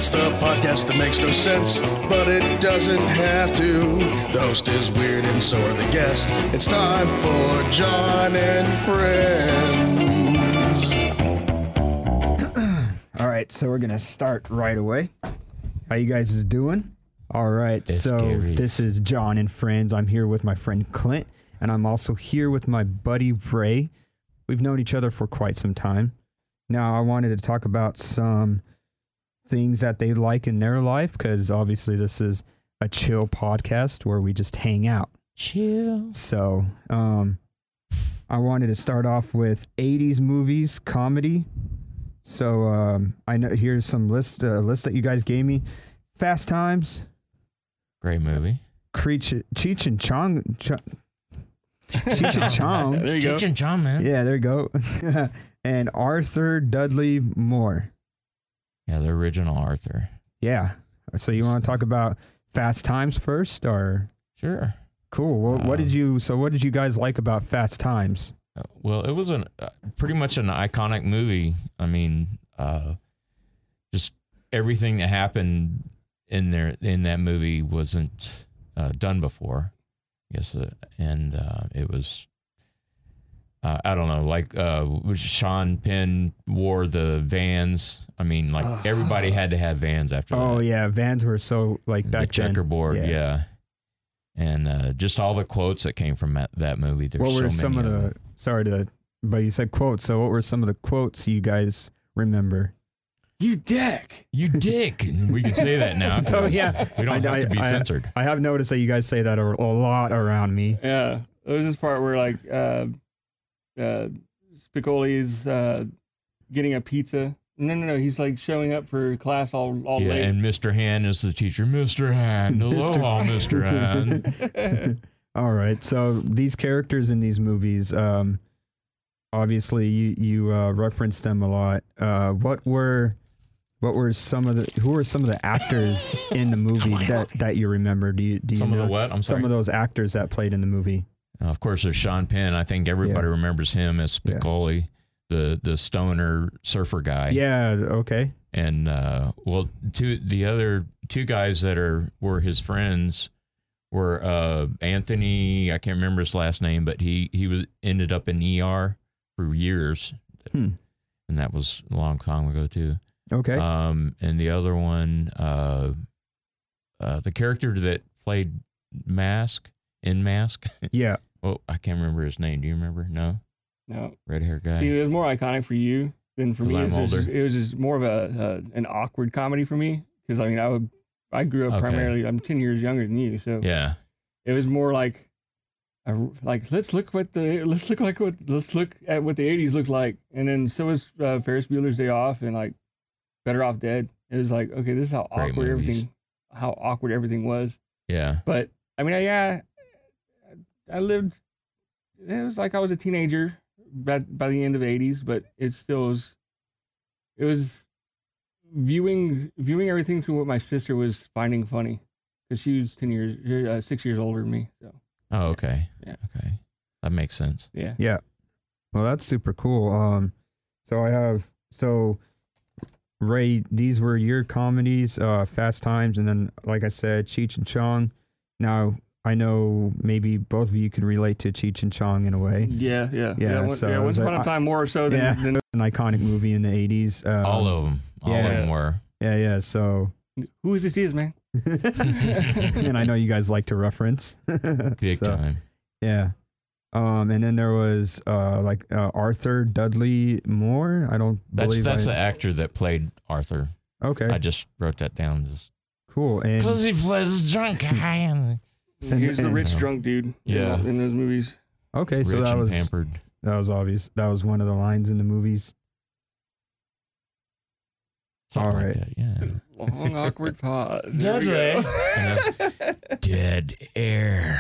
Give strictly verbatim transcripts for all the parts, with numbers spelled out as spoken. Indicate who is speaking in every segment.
Speaker 1: It's the podcast that makes no sense, but it doesn't have to. The host is weird and so are the guests. It's time for John and Friends.
Speaker 2: All right, so we're going to start right away. How you guys is doing? All right,
Speaker 3: It's
Speaker 2: so
Speaker 3: scary.
Speaker 2: this is John and Friends. I'm here with my friend Clint, and I'm also here with my buddy Ray. We've known each other for quite some time. Now, I wanted to talk about some things that they like in their life, because obviously this is a chill podcast where we just hang out.
Speaker 3: Chill.
Speaker 2: So, um, I wanted to start off with eighties movies, comedy. So, um, I know here's some list, uh, list that you guys gave me. Fast Times,
Speaker 3: Great movie.
Speaker 2: Cheech, Cheech and Chong, Ch- Cheech and Chong.
Speaker 4: There you go.
Speaker 3: Cheech and Chong, man.
Speaker 2: Yeah, there you go. And Arthur Dudley Moore.
Speaker 3: Yeah, the original Arthur.
Speaker 2: Yeah. So you want to talk about Fast Times first, or?
Speaker 3: Sure.
Speaker 2: Cool. Well, what
Speaker 3: Um,
Speaker 2: did you? So what did you guys like about Fast Times?
Speaker 3: Uh, Well, it was an uh, pretty much an iconic movie. I mean, uh, just everything that happened in there in that movie wasn't uh, done before. I guess, uh, and uh, it was. Uh, I don't know, like uh, Sean Penn wore the Vans. I mean, like everybody had to have Vans after that.
Speaker 2: Oh yeah, Vans were so like
Speaker 3: the
Speaker 2: back then.
Speaker 3: checkerboard,
Speaker 2: Yeah.
Speaker 3: yeah. And uh, just all the quotes that came from that, that movie. There's
Speaker 2: What were
Speaker 3: so
Speaker 2: some
Speaker 3: many
Speaker 2: of the?
Speaker 3: them.
Speaker 2: Sorry to, but you said quotes. So what were some of the quotes you guys remember?
Speaker 4: You dick.
Speaker 3: You dick. We can say that now.
Speaker 2: So,
Speaker 3: 'cause
Speaker 2: yeah,
Speaker 3: we don't
Speaker 2: I-
Speaker 3: have to be
Speaker 2: I-
Speaker 3: censored.
Speaker 2: I have noticed that you guys say that a, a lot around me.
Speaker 4: Yeah. There was this part where like uh uh Spicoli's uh getting a pizza. No, no, no. He's like showing up for class all all
Speaker 3: Yeah,
Speaker 4: late.
Speaker 3: and Mister Hand is the teacher. Mister Hand,
Speaker 2: Mister
Speaker 3: aloha, Mister Hand.
Speaker 2: All right. So these characters in these movies, um, obviously you you uh, referenced them a lot. Uh, what were what were some of the who were some of the actors in the movie that, that you remember? Do you do you
Speaker 3: Some of
Speaker 2: know
Speaker 3: the what? I'm sorry.
Speaker 2: some of those actors that played in the movie?
Speaker 3: Uh, of course, there's Sean Penn. I think everybody
Speaker 2: Yeah.
Speaker 3: remembers him as
Speaker 2: Yeah.
Speaker 3: Spicoli, the the stoner surfer guy.
Speaker 2: Yeah. Okay.
Speaker 3: And uh, well, two the other two guys that are were his friends were uh, Anthony. I can't remember his last name, but he he was ended up in E R for years,
Speaker 2: Hmm.
Speaker 3: and that was a long time ago too.
Speaker 2: Okay.
Speaker 3: Um, and the other one, uh, uh, the character that played Mask in Mask.
Speaker 2: yeah.
Speaker 3: Oh, I can't remember his name. Do you remember? No,
Speaker 4: No.
Speaker 3: red hair guy.
Speaker 4: See, it was more iconic for you than for
Speaker 3: 'Cause
Speaker 4: me.
Speaker 3: I'm
Speaker 4: It was, just,
Speaker 3: older.
Speaker 4: it was just more of a uh, an awkward comedy for me because I mean I would I grew up
Speaker 3: Okay.
Speaker 4: primarily. I'm ten years younger than you, so
Speaker 3: Yeah.
Speaker 4: it was more like a, like let's look what the let's look like what let's look at what the eighties looked like, and then so was uh, Ferris Bueller's Day Off and like Better Off Dead. It was like okay, this is how
Speaker 3: Great
Speaker 4: awkward
Speaker 3: movies.
Speaker 4: everything how awkward everything was.
Speaker 3: Yeah.
Speaker 4: But I mean, I, yeah, I lived. It was like I was a teenager by by the end of the eighties, but it still was. It was viewing viewing everything through what my sister was finding funny, because she was ten years, uh, six years older than me. So
Speaker 3: Oh, okay.
Speaker 4: Yeah.
Speaker 3: Okay. That makes sense.
Speaker 4: yeah,
Speaker 2: Yeah. Well, that's super cool. Um, so I have so Ray. These were your comedies, uh, Fast Times, and then like I said, Cheech and Chong. Now I know maybe both of you can relate to Cheech and Chong in a way.
Speaker 4: yeah, yeah,
Speaker 2: Yeah,
Speaker 4: yeah. one-
Speaker 2: so
Speaker 4: yeah,
Speaker 2: it
Speaker 4: once
Speaker 2: was
Speaker 4: upon
Speaker 2: like-
Speaker 4: a time, more so than,
Speaker 2: Yeah,
Speaker 4: than
Speaker 2: an iconic movie in the eighties. Um,
Speaker 3: All of them. All
Speaker 2: yeah.
Speaker 3: of them were.
Speaker 2: Yeah, yeah. So,
Speaker 4: who is this is man.
Speaker 2: and I know you guys like to reference.
Speaker 3: Big
Speaker 2: So,
Speaker 3: time.
Speaker 2: Yeah. Um, and then there was uh like uh, Arthur Dudley Moore. I don't
Speaker 3: That's
Speaker 2: believe
Speaker 3: that's
Speaker 2: I,
Speaker 3: the actor that played Arthur.
Speaker 2: okay.
Speaker 3: I just wrote that down. Just
Speaker 2: Cool. And
Speaker 3: he plays drunk guy.
Speaker 4: He's the rich
Speaker 3: Yeah.
Speaker 4: drunk dude. in
Speaker 3: Yeah.
Speaker 4: the- in those movies.
Speaker 2: okay, so
Speaker 3: Rich
Speaker 2: that
Speaker 3: and
Speaker 2: was
Speaker 3: pampered.
Speaker 2: that was obvious. That was one of the lines in the movies.
Speaker 3: Something
Speaker 2: All
Speaker 3: like
Speaker 2: right.
Speaker 3: that. Yeah.
Speaker 4: Long awkward pause. There we
Speaker 3: Dudley.
Speaker 4: go.
Speaker 3: Yeah. Dead air.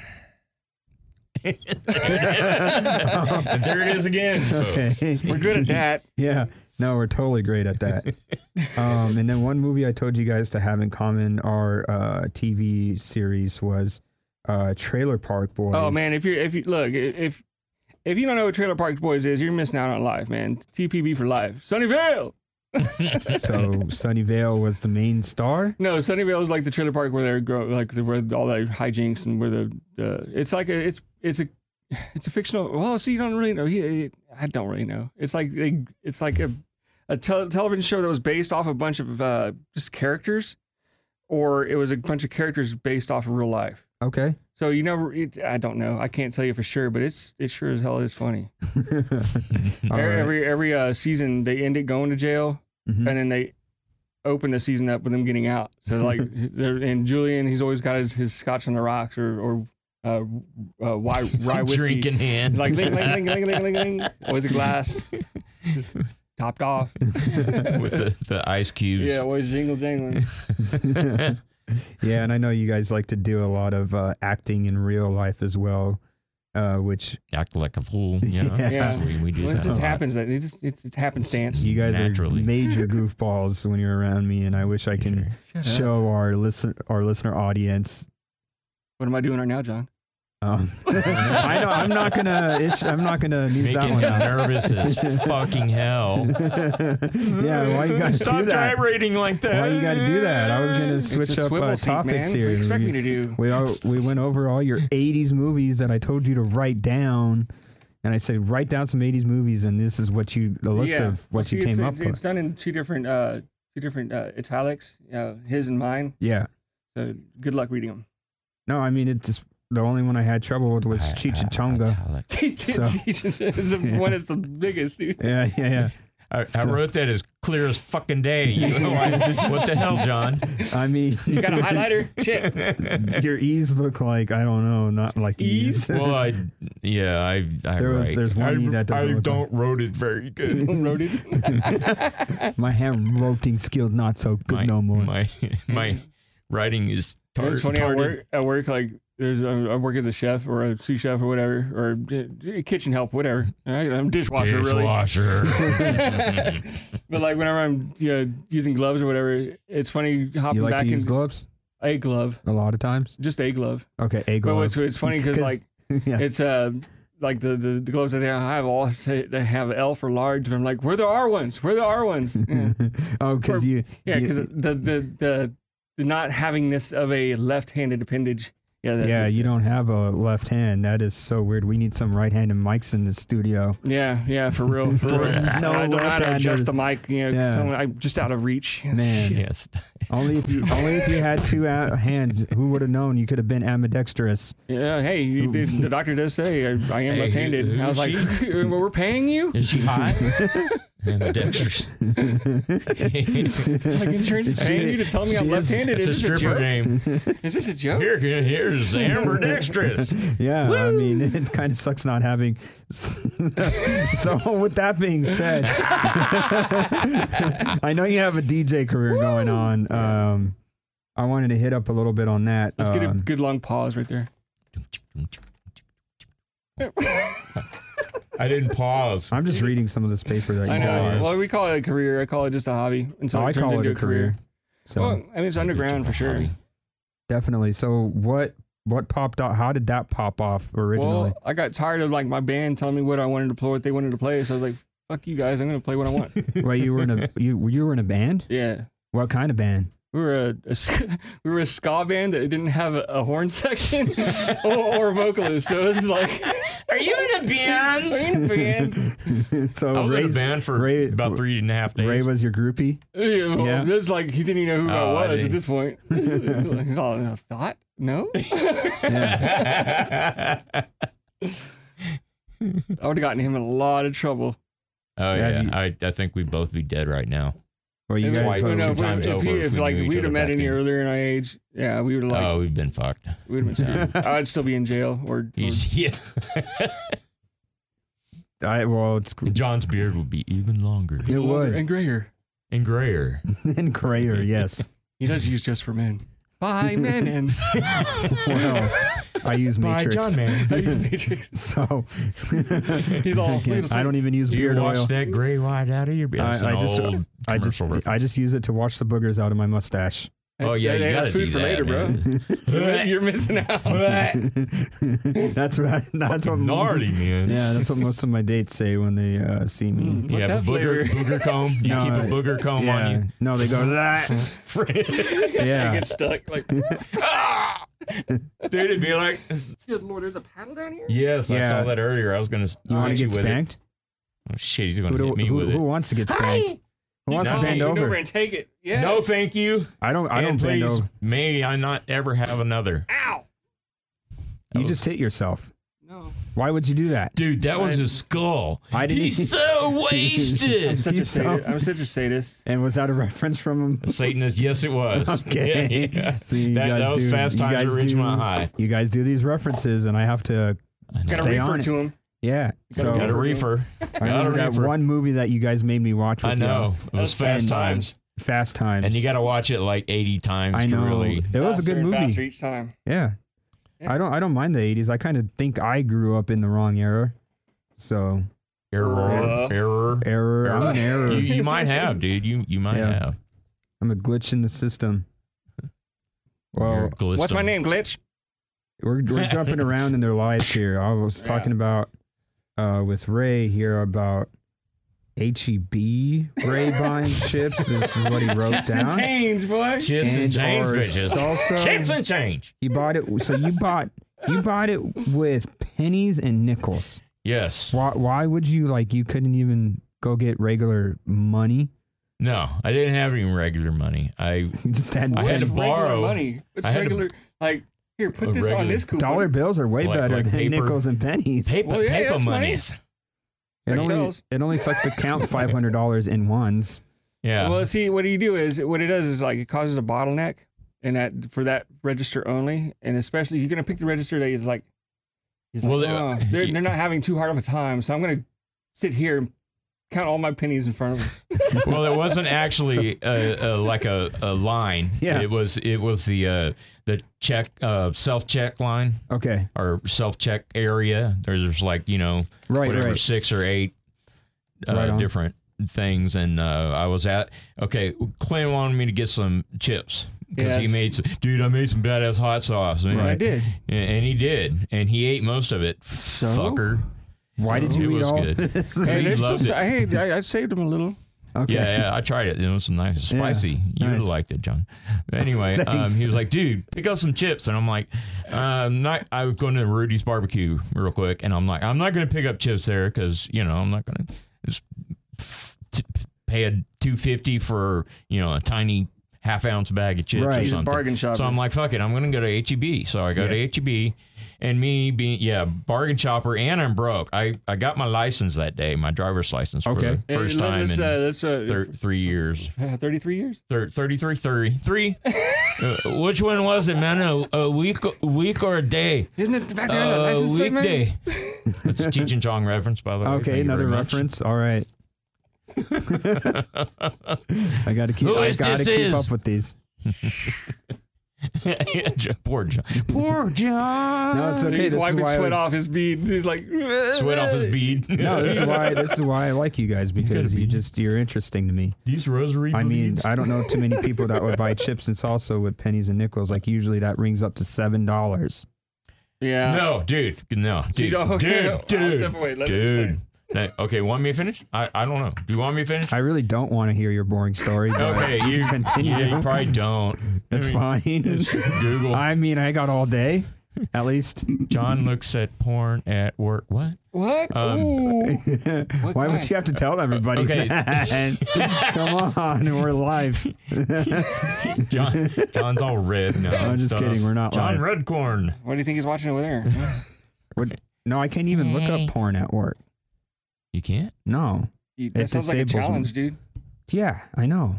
Speaker 3: There it is again.
Speaker 2: Okay.
Speaker 4: We're good at that.
Speaker 2: Yeah. No, we're totally great at that. um, and then one movie I told you guys to have in common, our uh, T V series was uh, Trailer Park Boys.
Speaker 4: Oh man, if you're if you look if if you don't know what Trailer Park Boys is, you're missing out on life, man. T P B for life. Sunnyvale.
Speaker 2: So Sunnyvale was the main star.
Speaker 4: No, Sunnyvale is like the trailer park where they're grow, like the, where all that hijinks and where the, the it's like a it's it's a it's a fictional. Well, see, you don't really know. He, he, I don't really know. It's like they, it's like a a tel- television show that was based off a bunch of uh, just characters, or it was a bunch of characters based off of real life.
Speaker 2: Okay.
Speaker 4: So you never, it, I don't know. I can't tell you for sure, but it's it sure as hell is funny.
Speaker 2: All
Speaker 4: every
Speaker 2: right.
Speaker 4: every, every uh, season they end it going to jail,
Speaker 2: Mhm.
Speaker 4: and then they open the season up with them getting out. So like, they're- and Julian, he's always got his, his scotch on the rocks or or uh, uh, rye, rye whiskey.
Speaker 3: Drinking hand.
Speaker 4: He's like ling ling ling ling ling ling ling. Always a glass, just topped off.
Speaker 3: with the, the ice cubes.
Speaker 4: Yeah, always jingle jangling.
Speaker 2: Yeah, and I know you guys like to do a lot of uh, acting in real life as well, uh, which
Speaker 3: Act like a fool. You know?
Speaker 2: Yeah.
Speaker 4: Yeah,
Speaker 3: We, we do
Speaker 4: well,
Speaker 3: that
Speaker 4: it just
Speaker 3: a lot.
Speaker 4: happens that it just it's, it's happenstance.
Speaker 2: you guys
Speaker 3: Naturally.
Speaker 2: are major goofballs when you're around me, and I wish I can
Speaker 4: Shut up.
Speaker 2: show our listen our listener audience.
Speaker 4: What am I doing right now, John?
Speaker 2: Um, I know I'm not gonna ish, I'm not gonna use that
Speaker 3: Making
Speaker 2: one
Speaker 3: him
Speaker 2: out.
Speaker 3: nervous as fucking hell.
Speaker 2: Yeah, why you guys
Speaker 3: Stop
Speaker 2: do that?
Speaker 3: gyrating like that.
Speaker 2: Why you got to do that? I was gonna
Speaker 4: It's
Speaker 2: switch
Speaker 4: a
Speaker 2: up
Speaker 4: swivel
Speaker 2: uh,
Speaker 4: seat,
Speaker 2: topics
Speaker 4: man. What do
Speaker 2: here.
Speaker 4: you expect
Speaker 2: We-
Speaker 4: me to do?
Speaker 2: We all, we went over all your eighties movies that I told you to write down, and I said write down some eighties movies, and this is what you the list
Speaker 4: Yeah.
Speaker 2: of
Speaker 4: Well,
Speaker 2: what
Speaker 4: see,
Speaker 2: you
Speaker 4: it's,
Speaker 2: came
Speaker 4: it's,
Speaker 2: up
Speaker 4: It's
Speaker 2: with.
Speaker 4: done in two different uh, two different uh, italics, uh, his and mine.
Speaker 2: Yeah,
Speaker 4: So good luck reading them.
Speaker 2: no, I mean it's just the only one I had trouble with was Cheech and Chonga. So-
Speaker 4: the one is the biggest, dude.
Speaker 2: Yeah, yeah, yeah.
Speaker 3: I, I
Speaker 2: So-
Speaker 3: wrote that as clear as fucking day. You know, I, what the hell, John?
Speaker 2: I mean,
Speaker 4: You got a highlighter? Shit.
Speaker 2: your E's look like I don't know, not like E's.
Speaker 3: Well, I yeah, I I
Speaker 2: There was-
Speaker 3: write.
Speaker 2: there's one
Speaker 3: I,
Speaker 2: E that doesn't
Speaker 3: I
Speaker 2: look
Speaker 3: don't wrote it very good.
Speaker 4: Wrote it.
Speaker 2: My handwriting skill not so good
Speaker 3: my,
Speaker 2: no more.
Speaker 3: My my writing is tar-
Speaker 4: It's funny. I
Speaker 3: tarded.
Speaker 4: work. I work like there's. A, I work as a chef or a sous chef or whatever, or uh, kitchen help, whatever. All right, I'm dishwasher, really.
Speaker 3: Dishwasher.
Speaker 4: But like whenever I'm you know, using gloves or whatever, it's funny hopping
Speaker 2: You like
Speaker 4: back
Speaker 2: to
Speaker 4: in
Speaker 2: use gloves
Speaker 4: a glove,
Speaker 2: a lot of times.
Speaker 4: just a glove.
Speaker 2: Okay, a
Speaker 4: But
Speaker 2: glove.
Speaker 4: it's, it's funny because
Speaker 2: 'Cause-
Speaker 4: like
Speaker 2: yeah.
Speaker 4: it's uh like the, the, the gloves that they have all say they have L for large, and I'm like, where the R ones? Where the R ones? Yeah,
Speaker 2: Oh, because
Speaker 4: For-
Speaker 2: you.
Speaker 4: yeah,
Speaker 2: you-
Speaker 4: because the, the the the not having this of a left-handed appendage. Yeah, that's
Speaker 2: yeah,
Speaker 4: it.
Speaker 2: you don't have a left hand. That is so weird. We need some right-handed mics in the studio.
Speaker 4: Yeah, yeah, for real. For real.
Speaker 2: No
Speaker 4: I don't know how to
Speaker 2: left-handers.
Speaker 4: adjust the mic. You know,
Speaker 2: Yeah.
Speaker 4: some- I'm just out of reach.
Speaker 2: Man.
Speaker 4: Shit.
Speaker 3: Yes.
Speaker 2: Only if you, only if you had two uh, hands. Who would have known? You could have been ambidextrous.
Speaker 4: Yeah, hey, you, the, the doctor does say I, I am
Speaker 3: Hey,
Speaker 4: left-handed.
Speaker 3: who-
Speaker 4: I was like,
Speaker 3: who's
Speaker 4: we're paying you?
Speaker 3: Is she high? Ambidextrous.
Speaker 4: It's like insurance is paying you to tell me I'm
Speaker 2: She is-
Speaker 4: left-handed.
Speaker 3: It's a
Speaker 4: Is this a
Speaker 3: stripper
Speaker 4: joke?
Speaker 3: name.
Speaker 4: Is this a joke?
Speaker 3: Here, here's ambidextrous.
Speaker 2: Yeah, I mean, it kind of sucks not having. So, with that being said, I know you have a D J career going on. Um, I wanted to hit up a little bit on that.
Speaker 4: Let's get a
Speaker 2: Um,
Speaker 4: good long pause right there.
Speaker 3: I didn't pause.
Speaker 2: I'm just reading some of this paper that you
Speaker 4: I know.
Speaker 2: have.
Speaker 4: Well, we call it a career. I call it just a hobby. And so
Speaker 2: Oh,
Speaker 4: it
Speaker 2: I
Speaker 4: turns
Speaker 2: call it
Speaker 4: into
Speaker 2: a career. So
Speaker 4: Well, I mean, it's underground for sure.
Speaker 2: definitely. So what what popped out? How did that pop off originally?
Speaker 4: Well, I got tired of like my band telling me what I wanted to play, what they wanted to play. So I was like, "Fuck you guys! I'm gonna play what I want."
Speaker 2: Well, you were in a you you were in a band.
Speaker 4: Yeah,
Speaker 2: What kind of band?
Speaker 4: we were a, a ska- we were a ska band that didn't have a, a horn section or, or a vocalist. So it was like,
Speaker 3: Are you in a band?
Speaker 4: "Are you in a band?"
Speaker 2: So
Speaker 3: I was
Speaker 2: Ray's-
Speaker 3: in a band for
Speaker 2: Ray-
Speaker 3: about three and a half days.
Speaker 2: Ray was your groupie.
Speaker 4: Yeah, well,
Speaker 2: Yeah.
Speaker 4: It was like he didn't even know who
Speaker 3: Oh, I
Speaker 4: I was
Speaker 3: didn't.
Speaker 4: at this point. He's all, "I thought no."
Speaker 2: Yeah.
Speaker 4: I would have gotten him in a lot of trouble.
Speaker 3: Oh
Speaker 2: Yeah,
Speaker 3: yeah,
Speaker 2: you-
Speaker 3: I I think we'd both be dead right now.
Speaker 2: Well, you
Speaker 4: If-
Speaker 2: guys.
Speaker 3: Twice,
Speaker 2: so-
Speaker 4: no,
Speaker 3: two
Speaker 4: if, we-
Speaker 3: times
Speaker 4: if,
Speaker 3: over
Speaker 4: he,
Speaker 3: if
Speaker 4: if
Speaker 3: we
Speaker 4: like
Speaker 3: knew each
Speaker 4: we'd have
Speaker 3: other
Speaker 4: met
Speaker 3: back
Speaker 4: any
Speaker 3: then.
Speaker 4: earlier in our age, yeah, we would have like
Speaker 3: oh, we've been fucked.
Speaker 4: we'd have been screwed. I'd still be in jail or, or
Speaker 3: He's yeah.
Speaker 2: I, well, it's
Speaker 3: John's beard would be even longer
Speaker 2: It would.
Speaker 4: and grayer.
Speaker 3: and grayer.
Speaker 2: and grayer. Yes.
Speaker 4: He does use just for men. By men and
Speaker 2: Well, I use
Speaker 3: By
Speaker 2: Matrix.
Speaker 3: John Man.
Speaker 4: I use Matrix.
Speaker 2: So
Speaker 4: He's all
Speaker 2: Again, I don't even use
Speaker 3: Do you
Speaker 2: beard
Speaker 3: wash
Speaker 2: oil.
Speaker 3: that gray white out of your beard?
Speaker 2: I,
Speaker 3: It's an
Speaker 2: I just
Speaker 3: old
Speaker 2: I just
Speaker 3: commercial.
Speaker 2: I just use it to wash the boogers out of my mustache.
Speaker 3: Oh
Speaker 4: That's-
Speaker 3: yeah, you
Speaker 4: that's
Speaker 3: gotta
Speaker 4: food
Speaker 3: do
Speaker 4: for
Speaker 3: that,
Speaker 4: later, bro.
Speaker 3: man.
Speaker 4: You're missing out.
Speaker 2: that's what. That's what.
Speaker 3: Gnarly, man.
Speaker 2: Yeah, that's what most of my dates say when they uh, see me.
Speaker 4: Mm.
Speaker 3: You
Speaker 4: What's
Speaker 3: have a
Speaker 4: that
Speaker 3: booger,
Speaker 4: flavor?
Speaker 3: booger comb. You
Speaker 2: No,
Speaker 3: keep a
Speaker 2: I-
Speaker 3: booger comb
Speaker 2: yeah.
Speaker 3: on you.
Speaker 2: No, they go that.
Speaker 4: It
Speaker 2: Yeah.
Speaker 4: gets stuck. Like,
Speaker 3: Ah! Dude, it'd be like,
Speaker 4: good lord, there's a paddle down here.
Speaker 3: yes, I
Speaker 2: Yeah.
Speaker 3: saw that earlier. I was gonna.
Speaker 2: You want to get
Speaker 3: with
Speaker 2: spanked?
Speaker 3: It. Oh shit, he's gonna
Speaker 2: Who, do-
Speaker 3: hit me
Speaker 2: who,
Speaker 3: with
Speaker 2: who
Speaker 3: it.
Speaker 2: wants to get spanked? Who wants
Speaker 3: No,
Speaker 2: to bend
Speaker 4: you
Speaker 2: over?
Speaker 4: over and take it. Yes.
Speaker 3: No, thank you.
Speaker 2: I don't. I
Speaker 3: and
Speaker 2: don't bend
Speaker 3: please,
Speaker 2: over.
Speaker 3: may I not ever have another.
Speaker 4: Ow.
Speaker 2: You
Speaker 3: was-
Speaker 2: just hit yourself.
Speaker 4: No.
Speaker 2: Why would you do that?
Speaker 3: Dude, that was his skull.
Speaker 2: I didn't-
Speaker 3: He's so wasted.
Speaker 4: Such a
Speaker 2: He's so-
Speaker 4: sadist. I'm such a sadist.
Speaker 2: And was that a reference from him?
Speaker 3: Satanist, yes, it was.
Speaker 2: Okay.
Speaker 3: Yeah, yeah.
Speaker 2: So you
Speaker 3: that,
Speaker 2: guys
Speaker 3: that was
Speaker 2: do,
Speaker 3: Fast
Speaker 2: you
Speaker 3: Times
Speaker 2: guys
Speaker 3: at Ridgemont
Speaker 2: do,
Speaker 3: High.
Speaker 2: You guys do these references, and I have to
Speaker 3: I know.
Speaker 4: Gotta
Speaker 2: stay
Speaker 4: refer
Speaker 2: on it.
Speaker 4: to him.
Speaker 2: Yeah. So
Speaker 3: Got a reefer.
Speaker 2: I
Speaker 3: Got a
Speaker 2: remember that
Speaker 3: reefer.
Speaker 2: one movie that you guys made me watch with
Speaker 3: I know.
Speaker 2: you.
Speaker 3: It was Fast
Speaker 2: And,
Speaker 3: Times.
Speaker 2: Fast Times.
Speaker 3: And you got to watch it like eighty times
Speaker 2: I know.
Speaker 3: to really.
Speaker 2: It was a
Speaker 4: Faster
Speaker 2: good
Speaker 4: and
Speaker 2: movie.
Speaker 4: Faster each time.
Speaker 2: Yeah.
Speaker 4: Yeah.
Speaker 2: I don't I don't mind the eighties. I kind of think I grew up in the wrong era. So,
Speaker 3: Error.
Speaker 4: Uh.
Speaker 3: Error.
Speaker 2: error. I'm an error.
Speaker 3: You, you might have, dude. You you might
Speaker 2: Yeah.
Speaker 3: have.
Speaker 2: I'm a glitch in the system.
Speaker 3: You're
Speaker 2: Well,
Speaker 3: glitched
Speaker 4: What's my
Speaker 3: on-
Speaker 4: name, Glitch?
Speaker 2: we're we're jumping around in their lives here. I was
Speaker 4: Yeah.
Speaker 2: talking about uh with Ray here about H E B Ray buying chips. This is what he wrote
Speaker 4: Chips and
Speaker 2: down.
Speaker 4: change, boy.
Speaker 3: Chips and,
Speaker 2: And
Speaker 3: change,
Speaker 2: our
Speaker 3: bitches.
Speaker 2: salsa.
Speaker 3: Chips and change.
Speaker 2: He bought it. So you bought you bought it with pennies and nickels.
Speaker 3: Yes.
Speaker 2: Why why would you like you couldn't even go get regular money?
Speaker 3: No, I didn't have any regular money. I
Speaker 2: You just had
Speaker 3: I had
Speaker 4: What's
Speaker 3: to
Speaker 4: regular
Speaker 3: borrow-
Speaker 4: money? What's
Speaker 3: I had to-
Speaker 4: regular? Like, here, put
Speaker 3: A
Speaker 4: this on
Speaker 3: regular-
Speaker 4: this coupon.
Speaker 2: dollar bills are way
Speaker 3: Like-
Speaker 2: better
Speaker 3: like
Speaker 2: than
Speaker 3: paper-
Speaker 2: nickels and pennies.
Speaker 3: paper
Speaker 4: Well, yeah,
Speaker 3: paper
Speaker 4: that's money.
Speaker 3: monies.
Speaker 2: It
Speaker 4: Like
Speaker 2: only,
Speaker 4: sales.
Speaker 2: it only sucks to count five hundred dollars in ones.
Speaker 3: Yeah.
Speaker 4: Well, see, what you do is what it does is like it causes a bottleneck, and that for that register only, and especially you're gonna pick the register that is like, it's
Speaker 3: Well,
Speaker 4: like,
Speaker 3: uh,
Speaker 4: oh, they're
Speaker 3: y-
Speaker 4: they're not having too hard of a time, so I'm gonna sit here and count all my pennies in front of them.
Speaker 3: well, it wasn't actually uh, uh, like a, a line.
Speaker 2: Yeah.
Speaker 3: It was it was the uh, the check uh, self check line
Speaker 2: Okay.
Speaker 3: or self check area. There's like you know
Speaker 2: Right,
Speaker 3: whatever
Speaker 2: right.
Speaker 3: six or eight uh,
Speaker 2: Right on.
Speaker 3: different things, and uh, I was at okay. Clint wanted me to get some chips because he
Speaker 4: Yes.
Speaker 3: made some. Dude, I made some badass hot sauce. And,
Speaker 4: I did.
Speaker 3: and, and he did, and he ate most of it. Fucker.
Speaker 2: Why did
Speaker 3: It
Speaker 2: you eat
Speaker 3: was
Speaker 2: all
Speaker 3: good.
Speaker 2: this?
Speaker 4: Hey,
Speaker 3: He
Speaker 4: there's
Speaker 3: loved
Speaker 4: still,
Speaker 3: it.
Speaker 4: hey, I, I saved them a little.
Speaker 2: Okay.
Speaker 3: Yeah, yeah, I tried it. It was nice,
Speaker 2: Yeah,
Speaker 3: spicy. You would have
Speaker 2: nice.
Speaker 3: liked it, John. But anyway, um,
Speaker 2: Thanks.
Speaker 3: he was like, "Dude, pick up some chips," and I'm like, um, "Not." I was going to Rudy's Barbecue real quick, and I'm like, "I'm not going to pick up chips there because you know I'm not going to just t- pay a two fifty for you know a tiny half ounce bag of chips
Speaker 2: Right.
Speaker 3: or
Speaker 2: He's a
Speaker 3: something."
Speaker 4: bargain shopper.
Speaker 3: So I'm like, "Fuck it, I'm going to go to H E B." So I go to
Speaker 2: Yeah.
Speaker 3: H E B. And me being, yeah, bargain shopper, and I'm broke. I, I got my license that day, my driver's license for
Speaker 2: Okay.
Speaker 3: the first
Speaker 4: Hey,
Speaker 3: time
Speaker 4: let's,
Speaker 3: in
Speaker 4: uh, let's, uh,
Speaker 3: thir- three years.
Speaker 4: uh, thirty-three years.
Speaker 3: Thir- thirty-three, thirty, three. uh, which one was it, man? A, a week, a week or a day?
Speaker 4: Isn't it the fact that
Speaker 3: Uh,
Speaker 4: license plate, man?
Speaker 3: weekday. That's a Cheech and Chong reference, by the way.
Speaker 2: Okay,
Speaker 3: Thank you
Speaker 2: another
Speaker 3: very much.
Speaker 2: reference. All right. I got to keep.
Speaker 3: Who
Speaker 2: I
Speaker 3: is
Speaker 2: got to
Speaker 3: this
Speaker 2: keep
Speaker 3: is?
Speaker 2: up with these.
Speaker 3: Yeah, poor John. Poor John.
Speaker 2: No, it's okay.
Speaker 4: He's
Speaker 2: This is
Speaker 4: wiping
Speaker 2: why.
Speaker 4: sweat off his bead. He's like
Speaker 3: Sweat off his bead.
Speaker 2: No, this is why. This is why I like you guys because
Speaker 3: be.
Speaker 2: you just you're interesting to me.
Speaker 3: These rosary
Speaker 2: I mean,
Speaker 3: beads.
Speaker 2: I don't know too many people that would buy chips and salsa with pennies and nickels. Like usually that rings up to seven dollars.
Speaker 4: Yeah.
Speaker 3: No, dude. No, dude.
Speaker 4: Dude, okay,
Speaker 3: Dude,
Speaker 4: I'll
Speaker 3: dude.
Speaker 4: step away. Let me
Speaker 3: Dude.
Speaker 4: explain.
Speaker 3: Hey, okay, want me to finish? I, I don't know. Do you want me to finish?
Speaker 2: I really don't want to hear your boring story. But
Speaker 3: Okay,
Speaker 2: you
Speaker 3: you
Speaker 2: can continue.
Speaker 3: Yeah, you probably don't.
Speaker 2: That's
Speaker 3: I mean,
Speaker 2: fine.
Speaker 3: just Google.
Speaker 2: I mean, I got all day, at least.
Speaker 3: John looks at porn at work. What?
Speaker 4: What?
Speaker 3: Um,
Speaker 4: Ooh.
Speaker 2: Why would
Speaker 4: kind?
Speaker 2: you have to tell everybody
Speaker 3: Okay.
Speaker 2: that? Come on, we're live.
Speaker 3: John, John's all red now.
Speaker 2: I'm
Speaker 3: and
Speaker 2: just
Speaker 3: stuff.
Speaker 2: kidding, we're not
Speaker 3: John
Speaker 2: live.
Speaker 3: Redcorn.
Speaker 4: What do you think he's watching over there?
Speaker 2: What- No, I can't even look up porn at work.
Speaker 3: You can't?
Speaker 2: No.
Speaker 4: You- That
Speaker 2: It
Speaker 4: sounds like a
Speaker 2: disables
Speaker 4: challenge,
Speaker 2: me.
Speaker 4: dude.
Speaker 2: Yeah, I know.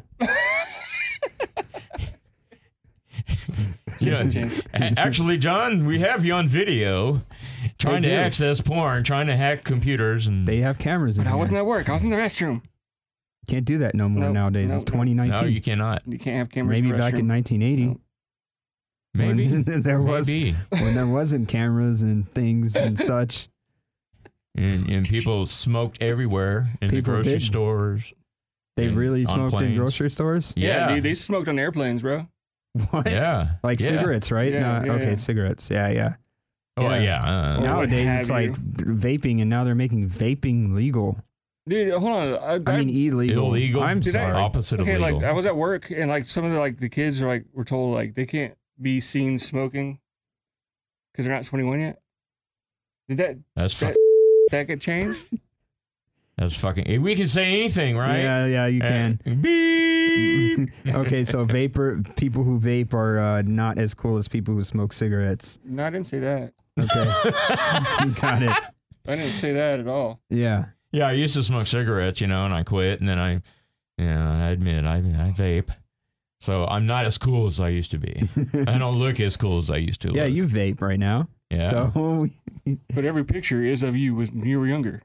Speaker 3: Yeah.
Speaker 4: Change.
Speaker 3: A- Actually, John, we have you on video trying
Speaker 2: They
Speaker 3: to
Speaker 2: do.
Speaker 3: access porn, trying to hack computers. and
Speaker 2: They have cameras in
Speaker 4: But I
Speaker 2: here.
Speaker 4: wasn't at work. I was in the restroom.
Speaker 2: Can't do that no more
Speaker 4: Nope,
Speaker 2: nowadays.
Speaker 4: nope,
Speaker 2: it's
Speaker 4: nope.
Speaker 2: twenty nineteen.
Speaker 3: No, you cannot.
Speaker 4: You can't have cameras.
Speaker 2: Maybe
Speaker 4: in the
Speaker 2: back in
Speaker 4: restroom.
Speaker 2: nineteen eighty.
Speaker 4: Nope.
Speaker 3: Maybe.
Speaker 2: When there was
Speaker 3: Maybe.
Speaker 2: when there wasn't cameras and things and such.
Speaker 3: And, and people smoked everywhere in
Speaker 2: People
Speaker 3: the grocery
Speaker 2: did.
Speaker 3: stores.
Speaker 2: They
Speaker 3: And
Speaker 2: really
Speaker 3: on
Speaker 2: smoked in
Speaker 3: planes.
Speaker 2: grocery stores.
Speaker 4: Yeah,
Speaker 3: Yeah.
Speaker 4: dude, they smoked on airplanes, bro.
Speaker 2: What?
Speaker 3: Yeah.
Speaker 2: Like
Speaker 3: yeah.
Speaker 2: cigarettes, right?
Speaker 4: Yeah,
Speaker 2: No,
Speaker 4: yeah,
Speaker 2: okay,
Speaker 4: yeah.
Speaker 2: cigarettes. Yeah, yeah.
Speaker 3: Oh,
Speaker 2: Yeah.
Speaker 3: yeah. Uh,
Speaker 4: Or
Speaker 2: Nowadays,
Speaker 4: what
Speaker 2: it's
Speaker 4: have
Speaker 2: like vaping, and now they're making vaping legal.
Speaker 4: Dude, hold on. I,
Speaker 2: I mean, illegal.
Speaker 3: illegal.
Speaker 2: I'm
Speaker 4: Did I-
Speaker 2: sorry.
Speaker 3: Opposite
Speaker 4: okay,
Speaker 3: of legal.
Speaker 4: like I was at work and like some of the like the kids are like were told like they can't be seen smoking because they're not twenty-one yet. Did that
Speaker 3: that's
Speaker 4: that-
Speaker 3: fucking.
Speaker 4: that get changed?
Speaker 3: That's fucking. We can say anything, right?
Speaker 2: Yeah, yeah, you
Speaker 3: Uh,
Speaker 2: can.
Speaker 3: beep.
Speaker 2: Okay, so vapor people who vape are uh, not as cool as people who smoke cigarettes.
Speaker 4: No, I didn't say that.
Speaker 2: Okay, you got it.
Speaker 4: I didn't say that at all.
Speaker 2: Yeah.
Speaker 3: Yeah, I used to smoke cigarettes, you know, and I quit, and then I, you know, I admit I I vape. So I'm not as cool as I used to be. I don't look as cool as I used to.
Speaker 2: Yeah,
Speaker 3: look.
Speaker 2: you vape right now.
Speaker 3: Yeah.
Speaker 2: So
Speaker 4: But every picture is of you when you were younger.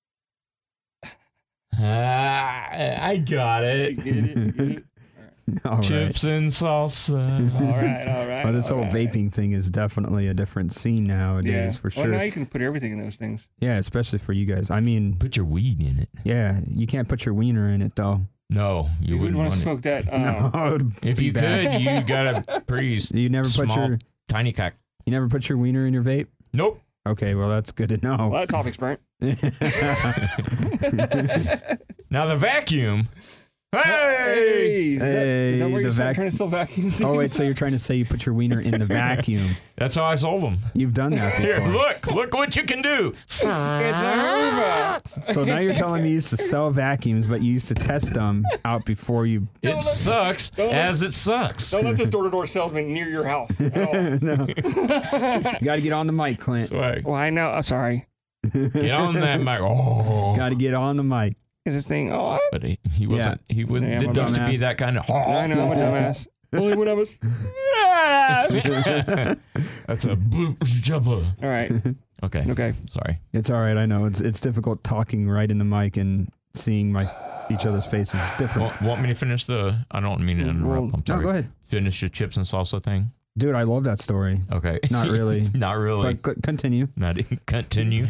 Speaker 3: Ah, I got it.
Speaker 4: Get it? Get it?
Speaker 2: all right.
Speaker 3: Chips and salsa.
Speaker 4: All right, all right.
Speaker 2: Well, this
Speaker 4: all
Speaker 2: whole
Speaker 4: right.
Speaker 2: vaping thing is definitely a different scene nowadays,
Speaker 4: yeah.
Speaker 2: for
Speaker 4: Well,
Speaker 2: sure.
Speaker 4: now you can put everything in those things.
Speaker 2: Yeah, especially for you guys. I mean,
Speaker 3: Put your weed in it.
Speaker 2: yeah, you can't put your wiener in it though.
Speaker 3: No, you,
Speaker 4: You
Speaker 3: wouldn't
Speaker 4: wouldn't
Speaker 3: want
Speaker 4: want to
Speaker 3: it.
Speaker 4: smoke that. Um,
Speaker 2: No, it'd
Speaker 3: If
Speaker 2: be
Speaker 3: you
Speaker 2: bad.
Speaker 3: could, you got a pretty
Speaker 2: You never put
Speaker 3: small,
Speaker 2: your
Speaker 3: tiny cock.
Speaker 2: you never put your wiener in your vape.
Speaker 3: Nope.
Speaker 2: Okay, well that's good to know.
Speaker 4: Well, that topic's burnt.
Speaker 3: Now the vacuum. Hey!
Speaker 4: Hey, is, that, is that
Speaker 2: Hey,
Speaker 4: where
Speaker 2: the
Speaker 4: you start
Speaker 2: vac-
Speaker 4: trying to sell vacuums?
Speaker 2: Oh wait, so you're trying to say you put your wiener in the vacuum?
Speaker 3: That's how I sold them.
Speaker 2: You've done that
Speaker 3: Here,
Speaker 2: before.
Speaker 3: look, look what you can do.
Speaker 4: It's a Hoover.
Speaker 2: So now you're telling me you used to sell vacuums, but you used to test them out before you.
Speaker 3: It sucks
Speaker 4: don't let-
Speaker 3: as it sucks.
Speaker 4: Don't let this door-to-door salesman near your house at all.
Speaker 2: No. You got to get on the mic, Clint.
Speaker 3: Swag.
Speaker 4: Well, I know. I'm sorry.
Speaker 3: Get on that mic. Oh,
Speaker 2: Got to get on the mic.
Speaker 4: Is this thing on?
Speaker 3: but he, he wasn't. He wouldn't.
Speaker 4: Yeah, I'm
Speaker 3: didn't
Speaker 4: a
Speaker 3: used to be
Speaker 2: dumbass.
Speaker 3: that kind of.
Speaker 4: I know. I'm a dumbass. Only when I was.
Speaker 3: That's a boop jumper.
Speaker 4: All right.
Speaker 3: Okay.
Speaker 4: Okay.
Speaker 3: Sorry.
Speaker 2: It's all right. I know it's it's difficult talking right in the mic and seeing my each other's faces. It's different.
Speaker 3: Want, want me to finish the? I don't mean to interrupt. I'm
Speaker 2: No,
Speaker 3: sorry.
Speaker 2: go ahead,
Speaker 3: Finish your chips and salsa thing.
Speaker 2: dude. I love that story.
Speaker 3: Okay.
Speaker 2: Not really.
Speaker 3: Not really.
Speaker 2: But c- continue.
Speaker 3: Not continue.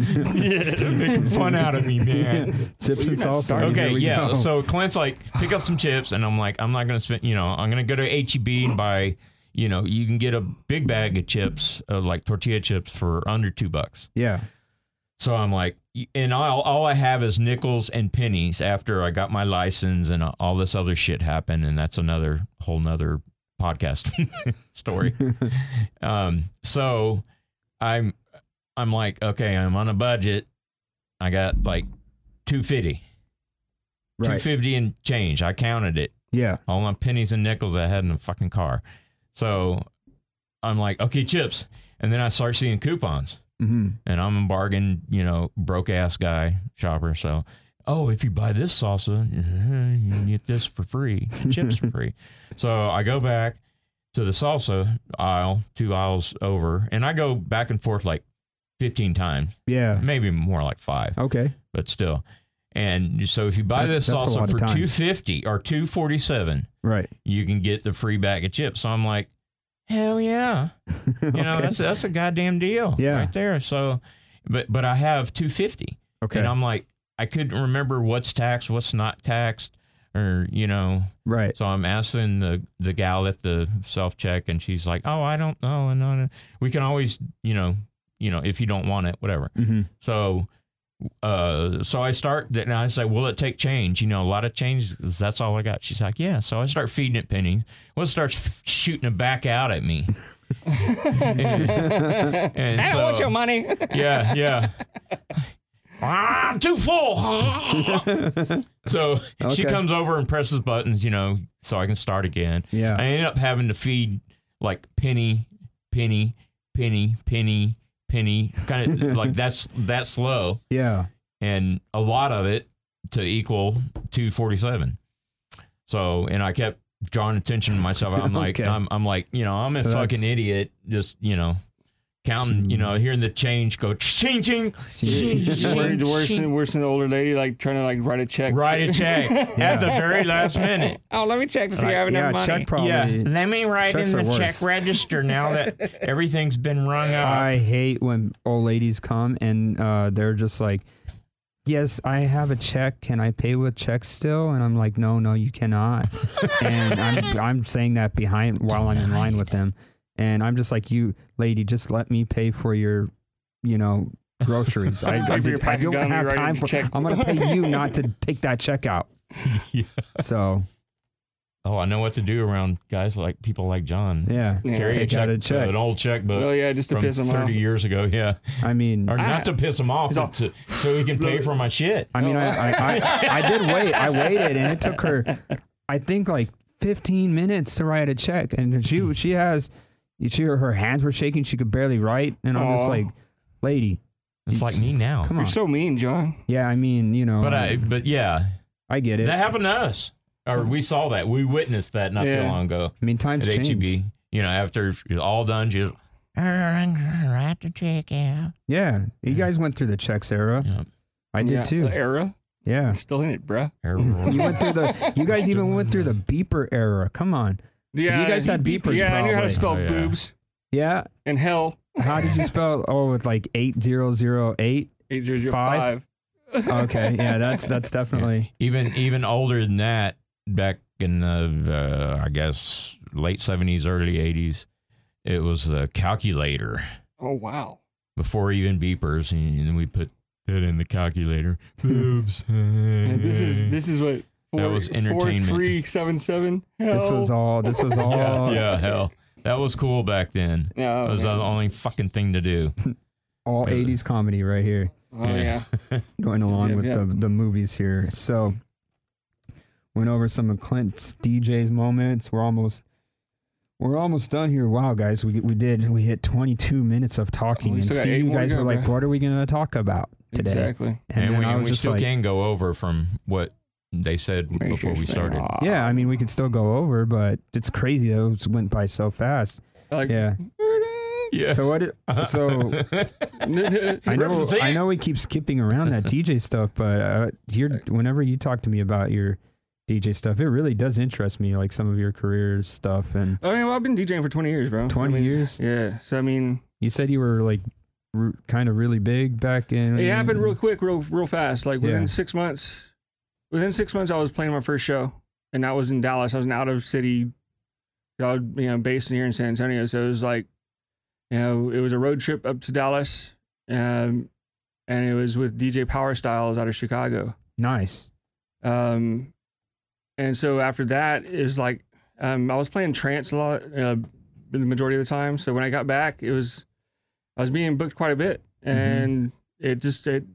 Speaker 3: Making fun out of me, man.
Speaker 2: Chips and
Speaker 4: you're not
Speaker 2: salsa.
Speaker 4: starting.
Speaker 3: Okay,
Speaker 2: Here we
Speaker 3: yeah.
Speaker 2: go.
Speaker 3: So Clint's like, pick up some chips, and I'm like, I'm not gonna spend. You know, I'm gonna go to H E B and buy. You know, you can get a big bag of chips, uh, like tortilla chips, for under two bucks.
Speaker 2: Yeah.
Speaker 3: So I'm like, and all, all I have is nickels and pennies after I got my license and all this other shit happened. And that's another whole nother podcast story. um, so I'm, I'm like, okay, I'm on a budget. I got like two fifty, two
Speaker 2: Right.
Speaker 3: fifty and change. I counted it.
Speaker 2: Yeah.
Speaker 3: All my pennies and nickels I had in the fucking car. So I'm like, okay, chips. And then I start seeing coupons.
Speaker 2: Mm-hmm.
Speaker 3: And I'm a bargain, you know, broke ass guy shopper. So, oh, if you buy this salsa, you can get this for free, chips for free. So I go back to the salsa aisle, two aisles over, and I go back and forth like fifteen times,
Speaker 2: Yeah.
Speaker 3: maybe more like five,
Speaker 2: Okay.
Speaker 3: but still. And so if you buy
Speaker 2: That's-
Speaker 3: this
Speaker 2: that's a lot
Speaker 3: salsa
Speaker 2: of
Speaker 3: for
Speaker 2: times.
Speaker 3: two fifty or two forty seven,
Speaker 2: Right.
Speaker 3: you can get the free bag of chips. So I'm like, hell yeah. You know,
Speaker 2: Okay.
Speaker 3: that's that's a goddamn deal
Speaker 2: Yeah.
Speaker 3: right there. So, but but I have two fifty,
Speaker 2: Okay.
Speaker 3: and I'm like, I couldn't remember what's taxed, what's not taxed, or you know.
Speaker 2: Right.
Speaker 3: So I'm asking the the gal at the self check, and she's like, oh, I don't know, and no, no. We can always, you know, you know, if you don't want it, whatever.
Speaker 2: Mm-hmm.
Speaker 3: So. Uh, so I start, and I say, will it take change? You know, a lot of change, that's all I got. She's like, yeah. So I start feeding it pennies. Well, it starts f- shooting it back out at me. and, and
Speaker 4: I
Speaker 3: so,
Speaker 4: don't want your money.
Speaker 3: yeah, yeah. Ah, I'm too full. So she
Speaker 2: Okay.
Speaker 3: comes over and presses buttons, you know, so I can start again.
Speaker 2: Yeah.
Speaker 3: I ended up having to feed like penny, penny, penny, penny, penny, kind of like that's that slow,
Speaker 2: Yeah.
Speaker 3: and a lot of it to equal two forty-seven. So, and I kept drawing attention to myself. I'm like,
Speaker 2: Okay.
Speaker 3: I'm, I'm like, you know, I'm a
Speaker 2: So
Speaker 3: fucking
Speaker 2: that's-
Speaker 3: idiot. Just, you know, counting, you know, hearing the change go ching, ching, ching,
Speaker 4: Worse,
Speaker 3: ching,
Speaker 4: worse,
Speaker 3: ching.
Speaker 4: than, worse than the older lady, like trying to like write a check.
Speaker 3: Write a check at the very last minute.
Speaker 4: Oh, let me check to see if I have
Speaker 2: Yeah.
Speaker 4: enough money.
Speaker 2: Check probably.
Speaker 3: Yeah, let me write
Speaker 2: Checks
Speaker 3: in
Speaker 2: are
Speaker 3: the
Speaker 2: worse.
Speaker 3: check register now that everything's been rung up.
Speaker 2: I hate when old ladies come and uh, they're just like, yes, I have a check. Can I pay with checks still? And I'm like, no, no, you cannot. And I'm I'm saying that behind while I'm in line with them. And I'm just like, you lady, just let me pay for your, you know, groceries. I, I, did, I don't have time for, I'm going to pay you not to take that check out.
Speaker 3: Yeah.
Speaker 2: So.
Speaker 3: Oh, I know what to do around guys like people like John.
Speaker 2: Yeah.
Speaker 4: Yeah.
Speaker 3: Carry a
Speaker 2: Take
Speaker 3: check,
Speaker 2: out a check.
Speaker 3: uh, an old checkbook.
Speaker 4: Oh yeah, just to
Speaker 3: from
Speaker 4: piss them off.
Speaker 3: thirty years ago. Yeah.
Speaker 2: I mean,
Speaker 3: Or
Speaker 4: I-
Speaker 3: not to piss him off,
Speaker 4: all-
Speaker 3: but to, so he can pay for my shit.
Speaker 2: I mean, I, I, I, I did wait. I waited, and it took her, I think, like fifteen minutes to write a check. And she she has, she her hands were shaking. She could barely write. And I'm just
Speaker 4: Aw.
Speaker 2: like, lady,
Speaker 3: It's like me now.
Speaker 2: come
Speaker 4: You're
Speaker 2: on.
Speaker 4: so mean, John.
Speaker 2: Yeah, I mean, you know,
Speaker 3: But I, but yeah,
Speaker 2: I get it.
Speaker 3: that happened to us. Or we saw that. We witnessed that not too
Speaker 4: Yeah.
Speaker 3: long ago
Speaker 2: I mean, times
Speaker 3: at
Speaker 2: change.
Speaker 3: H E B. You know, after you're all done, you just write the check out.
Speaker 2: Yeah, you guys went through the checks era.
Speaker 3: Yeah.
Speaker 2: I did
Speaker 4: Yeah,
Speaker 2: too.
Speaker 4: The era.
Speaker 2: Yeah,
Speaker 4: Still in it, bruh.
Speaker 2: you went through the. You guys even went through the beeper era. Come on.
Speaker 4: Yeah,
Speaker 2: You guys had beepers,
Speaker 4: Yeah, I knew how
Speaker 2: probably.
Speaker 4: to spell
Speaker 3: Oh, yeah.
Speaker 4: boobs
Speaker 2: Yeah.
Speaker 4: and hell.
Speaker 2: How did you spell? Oh, with like eight zero zero eight.
Speaker 4: Eight zero zero
Speaker 2: Five?
Speaker 4: five.
Speaker 2: Okay, yeah, that's that's definitely.
Speaker 3: even even older than that, back in the uh, I guess late seventies, early eighties, it was the calculator
Speaker 4: Oh wow.
Speaker 3: before even beepers, and then we put that in the calculator. Boobs.
Speaker 4: And this is this is what four,
Speaker 3: That was
Speaker 4: four
Speaker 3: entertainment.
Speaker 4: three seven seven.
Speaker 2: This was all. This was all.
Speaker 3: yeah, yeah, hell, that was cool back then.
Speaker 4: Yeah,
Speaker 3: That was the only fucking thing to do.
Speaker 2: all eighties comedy right here,
Speaker 4: oh yeah.
Speaker 2: going along
Speaker 4: Yep,
Speaker 2: with
Speaker 4: yep.
Speaker 2: the the movies here. So, went over some of Clint's D J's moments. We're almost we're almost done here. Wow, guys, we we did we hit twenty-two minutes of talking,
Speaker 4: Oh, we
Speaker 2: and
Speaker 4: still got
Speaker 2: see
Speaker 4: eight
Speaker 2: you
Speaker 4: more
Speaker 2: guys
Speaker 4: to go,
Speaker 2: were like,
Speaker 4: bro.
Speaker 2: what are we gonna talk about today?
Speaker 4: Exactly.
Speaker 2: And,
Speaker 3: And,
Speaker 2: then
Speaker 3: we,
Speaker 2: I
Speaker 3: and
Speaker 2: was
Speaker 3: we
Speaker 2: just
Speaker 3: still
Speaker 2: like,
Speaker 3: can go over from what they said
Speaker 4: Make
Speaker 3: before we
Speaker 4: this thing
Speaker 3: started.
Speaker 4: raw.
Speaker 2: yeah, I mean, we could still go over, but it's crazy though. It went by so fast.
Speaker 4: Like,
Speaker 2: Yeah.
Speaker 3: Yeah.
Speaker 2: So what? It, so I know
Speaker 3: Represent.
Speaker 2: I know we keep skipping around that D J stuff, but uh, you're, whenever you talk to me about your D J stuff, it really does interest me, like some of your career stuff. And
Speaker 4: I mean, well, I've been DJing for twenty years, bro.
Speaker 2: twenty
Speaker 4: I mean,
Speaker 2: years.
Speaker 4: Yeah. So I mean,
Speaker 2: You said you were like r- kind of really big back in.
Speaker 4: it happened real quick, real real fast. Like within
Speaker 2: Yeah.
Speaker 4: six months, within six months, I was playing my first show, and that was in Dallas. I was an out of city, I was, you know, based here in San Antonio. So it was like, you know, it was a road trip up to Dallas, um, and it was with D J Power Styles out of Chicago.
Speaker 2: Nice.
Speaker 4: Um, and so after that, it was like um, I was playing trance a lot, uh, the majority of the time. So when I got back, it was I was being booked quite a bit, and it just it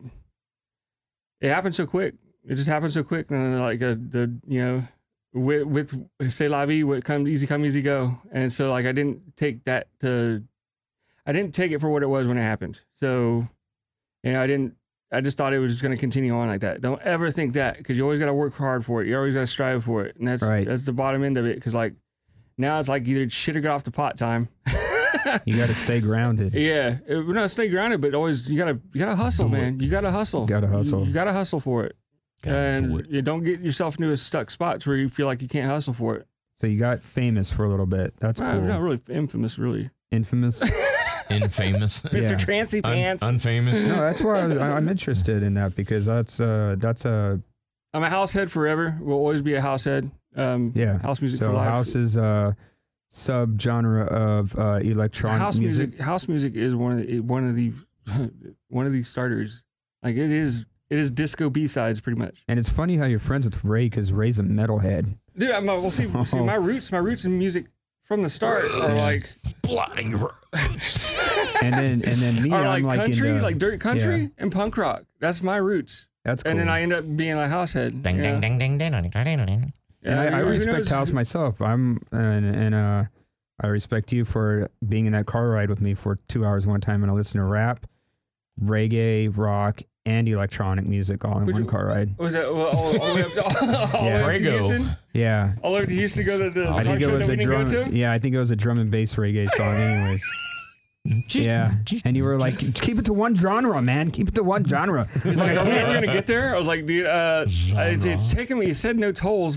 Speaker 4: it happened so quick. It just happened so quick, and then like uh, the you know with with say la vie, what come easy come easy go, and so like I didn't take that to I didn't take it for what it was when it happened. So you know I didn't. I just thought it was just going to continue on like that. Don't ever think that, because you always got to work hard for it. You always got to strive for it, and that's
Speaker 2: Right.
Speaker 4: that's the bottom end of it. Because like now it's like either shit or get off the pot time.
Speaker 2: You got to stay grounded.
Speaker 4: Yeah, it, we're not stay grounded, but always you gotta you gotta hustle,
Speaker 3: Do it.
Speaker 4: man. You gotta hustle.
Speaker 2: Gotta hustle.
Speaker 4: You, you gotta hustle for it,
Speaker 3: Gotta do
Speaker 4: and
Speaker 3: it.
Speaker 4: you don't get yourself into a stuck spots where you feel like you can't hustle for it.
Speaker 2: So you got famous for a little bit. That's
Speaker 4: Nah,
Speaker 2: cool.
Speaker 4: Not really infamous, really.
Speaker 2: Infamous.
Speaker 3: Infamous.
Speaker 4: Mister
Speaker 2: Yeah.
Speaker 4: Trancy
Speaker 3: Un-
Speaker 4: Pants.
Speaker 3: unfamous.
Speaker 2: No, that's why I was, I, I'm interested in that, because that's uh that's a
Speaker 4: I'm a house head forever. Will always be a house head. Um,
Speaker 2: yeah.
Speaker 4: house music
Speaker 2: So
Speaker 4: for life.
Speaker 2: house is a subgenre of uh, electronic
Speaker 4: house
Speaker 2: music.
Speaker 4: music. House music is one of the, one of the one of the starters. Like it is it is disco B sides pretty much.
Speaker 2: And it's funny how you're friends with Ray, because Ray's a metalhead.
Speaker 4: Dude, I'm, well, see,
Speaker 2: So-
Speaker 4: see my roots. My roots in music from the start are like
Speaker 3: Bloody roots.
Speaker 2: And then and then me,
Speaker 4: are
Speaker 2: I'm
Speaker 4: like
Speaker 2: like
Speaker 4: country,
Speaker 2: into,
Speaker 4: like dirt country
Speaker 2: yeah.
Speaker 4: and punk rock. That's my roots.
Speaker 2: That's cool.
Speaker 4: And then I end up being a house head.
Speaker 3: Ding,
Speaker 4: you
Speaker 3: ding,
Speaker 4: know?
Speaker 3: ding, ding, ding, ding, ding, ding.
Speaker 2: and
Speaker 4: Yeah,
Speaker 2: I, I
Speaker 4: who
Speaker 2: respect
Speaker 4: knows?
Speaker 2: house myself. I'm and and uh, I respect you for being in that car ride with me for two hours one time, and I listen to rap, reggae, rock, and electronic music all in
Speaker 4: Would
Speaker 2: one
Speaker 4: you-
Speaker 2: car ride.
Speaker 4: Was that all, all, all the way up to, all, all
Speaker 2: Yeah.
Speaker 4: the way up to
Speaker 3: Prego.
Speaker 4: Houston?
Speaker 2: Yeah,
Speaker 4: All the way to Houston to go to the, the
Speaker 2: I
Speaker 4: car
Speaker 2: think it
Speaker 4: show
Speaker 2: was
Speaker 4: that
Speaker 2: a
Speaker 4: we didn't
Speaker 2: drum.
Speaker 4: go to?
Speaker 2: Yeah, I think it was a drum and bass reggae song, anyways. Yeah, and you were like, keep it to one genre, man. Keep it to one genre.
Speaker 4: He's like, are we ever going to get there? I was like, dude, uh, it's, it's taking me, you said no tolls, but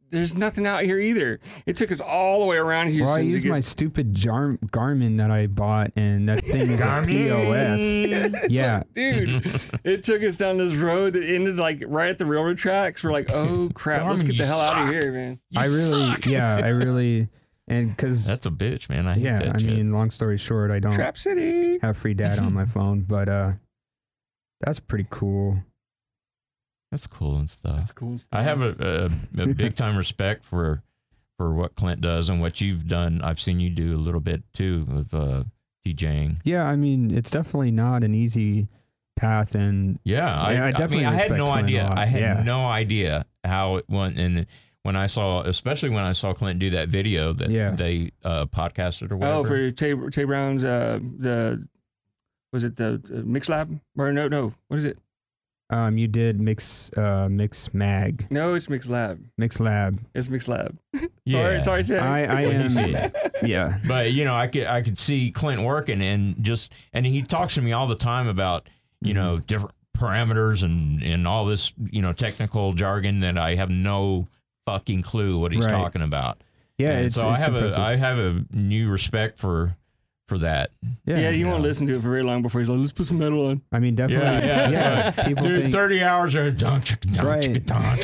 Speaker 4: there's nothing out here either. It took us all the way around Houston.
Speaker 2: Well, I
Speaker 4: to
Speaker 2: used
Speaker 4: get,
Speaker 2: my stupid Jar- Garmin that I bought, and that thing is a P O S. Yeah.
Speaker 4: Dude, it took us down this road that ended like right at the railroad tracks. We're like, oh crap, let's
Speaker 3: Garmin,
Speaker 4: get the
Speaker 3: you
Speaker 4: hell out
Speaker 3: suck.
Speaker 4: of here, man.
Speaker 3: You
Speaker 2: I really,
Speaker 3: suck.
Speaker 2: yeah, I really, and because,
Speaker 3: That's a bitch, man. I hate
Speaker 2: yeah,
Speaker 3: that
Speaker 2: I
Speaker 3: shit.
Speaker 2: mean, long story short, I don't
Speaker 4: Trap City.
Speaker 2: have free data on my phone, but uh, that's pretty cool.
Speaker 3: That's cool and stuff.
Speaker 4: That's cool.
Speaker 3: I have a, a, a big time respect for for what Clint does and what you've done. I've seen you do a little bit too of uh, DJing.
Speaker 2: Yeah, I mean, it's definitely not an easy path, and
Speaker 3: Yeah, I,
Speaker 2: Yeah, I
Speaker 3: I,
Speaker 2: definitely
Speaker 3: mean, I had
Speaker 2: respect
Speaker 3: no
Speaker 2: Clint a
Speaker 3: idea.
Speaker 2: lot.
Speaker 3: I had
Speaker 2: Yeah.
Speaker 3: no idea how it went. And when I saw, especially when I saw Clint do that video that
Speaker 2: Yeah.
Speaker 3: they uh, podcasted or whatever.
Speaker 4: Oh, for Tay, Tay Brown's, uh, the, was it the uh, Mix Lab? Or no, no, what is it?
Speaker 2: um, you did mix, uh, mix mag,
Speaker 4: No, it's Mix Lab.
Speaker 2: mix lab.
Speaker 4: It's Mix Lab.
Speaker 3: yeah.
Speaker 4: Sorry, sorry, Tay.
Speaker 2: I, I
Speaker 3: When you
Speaker 2: am,
Speaker 3: see it.
Speaker 2: yeah,
Speaker 3: But you know, I could I could see Clint working and just and he talks to me all the time about you know different parameters and and all this you know technical jargon that I have no fucking clue what he's
Speaker 2: Right.
Speaker 3: talking about.
Speaker 2: yeah.
Speaker 3: And
Speaker 2: It's
Speaker 3: so
Speaker 2: it's
Speaker 3: I have
Speaker 2: impressive.
Speaker 3: a I have a new respect for for that.
Speaker 4: yeah, you
Speaker 3: yeah.
Speaker 4: won't listen to it for very long before he's like, let's put some metal on.
Speaker 2: I mean, definitely.
Speaker 3: Yeah, yeah,
Speaker 2: Yeah,
Speaker 3: that's
Speaker 2: people
Speaker 3: Dude,
Speaker 2: think.
Speaker 3: thirty hours or don't
Speaker 2: Right.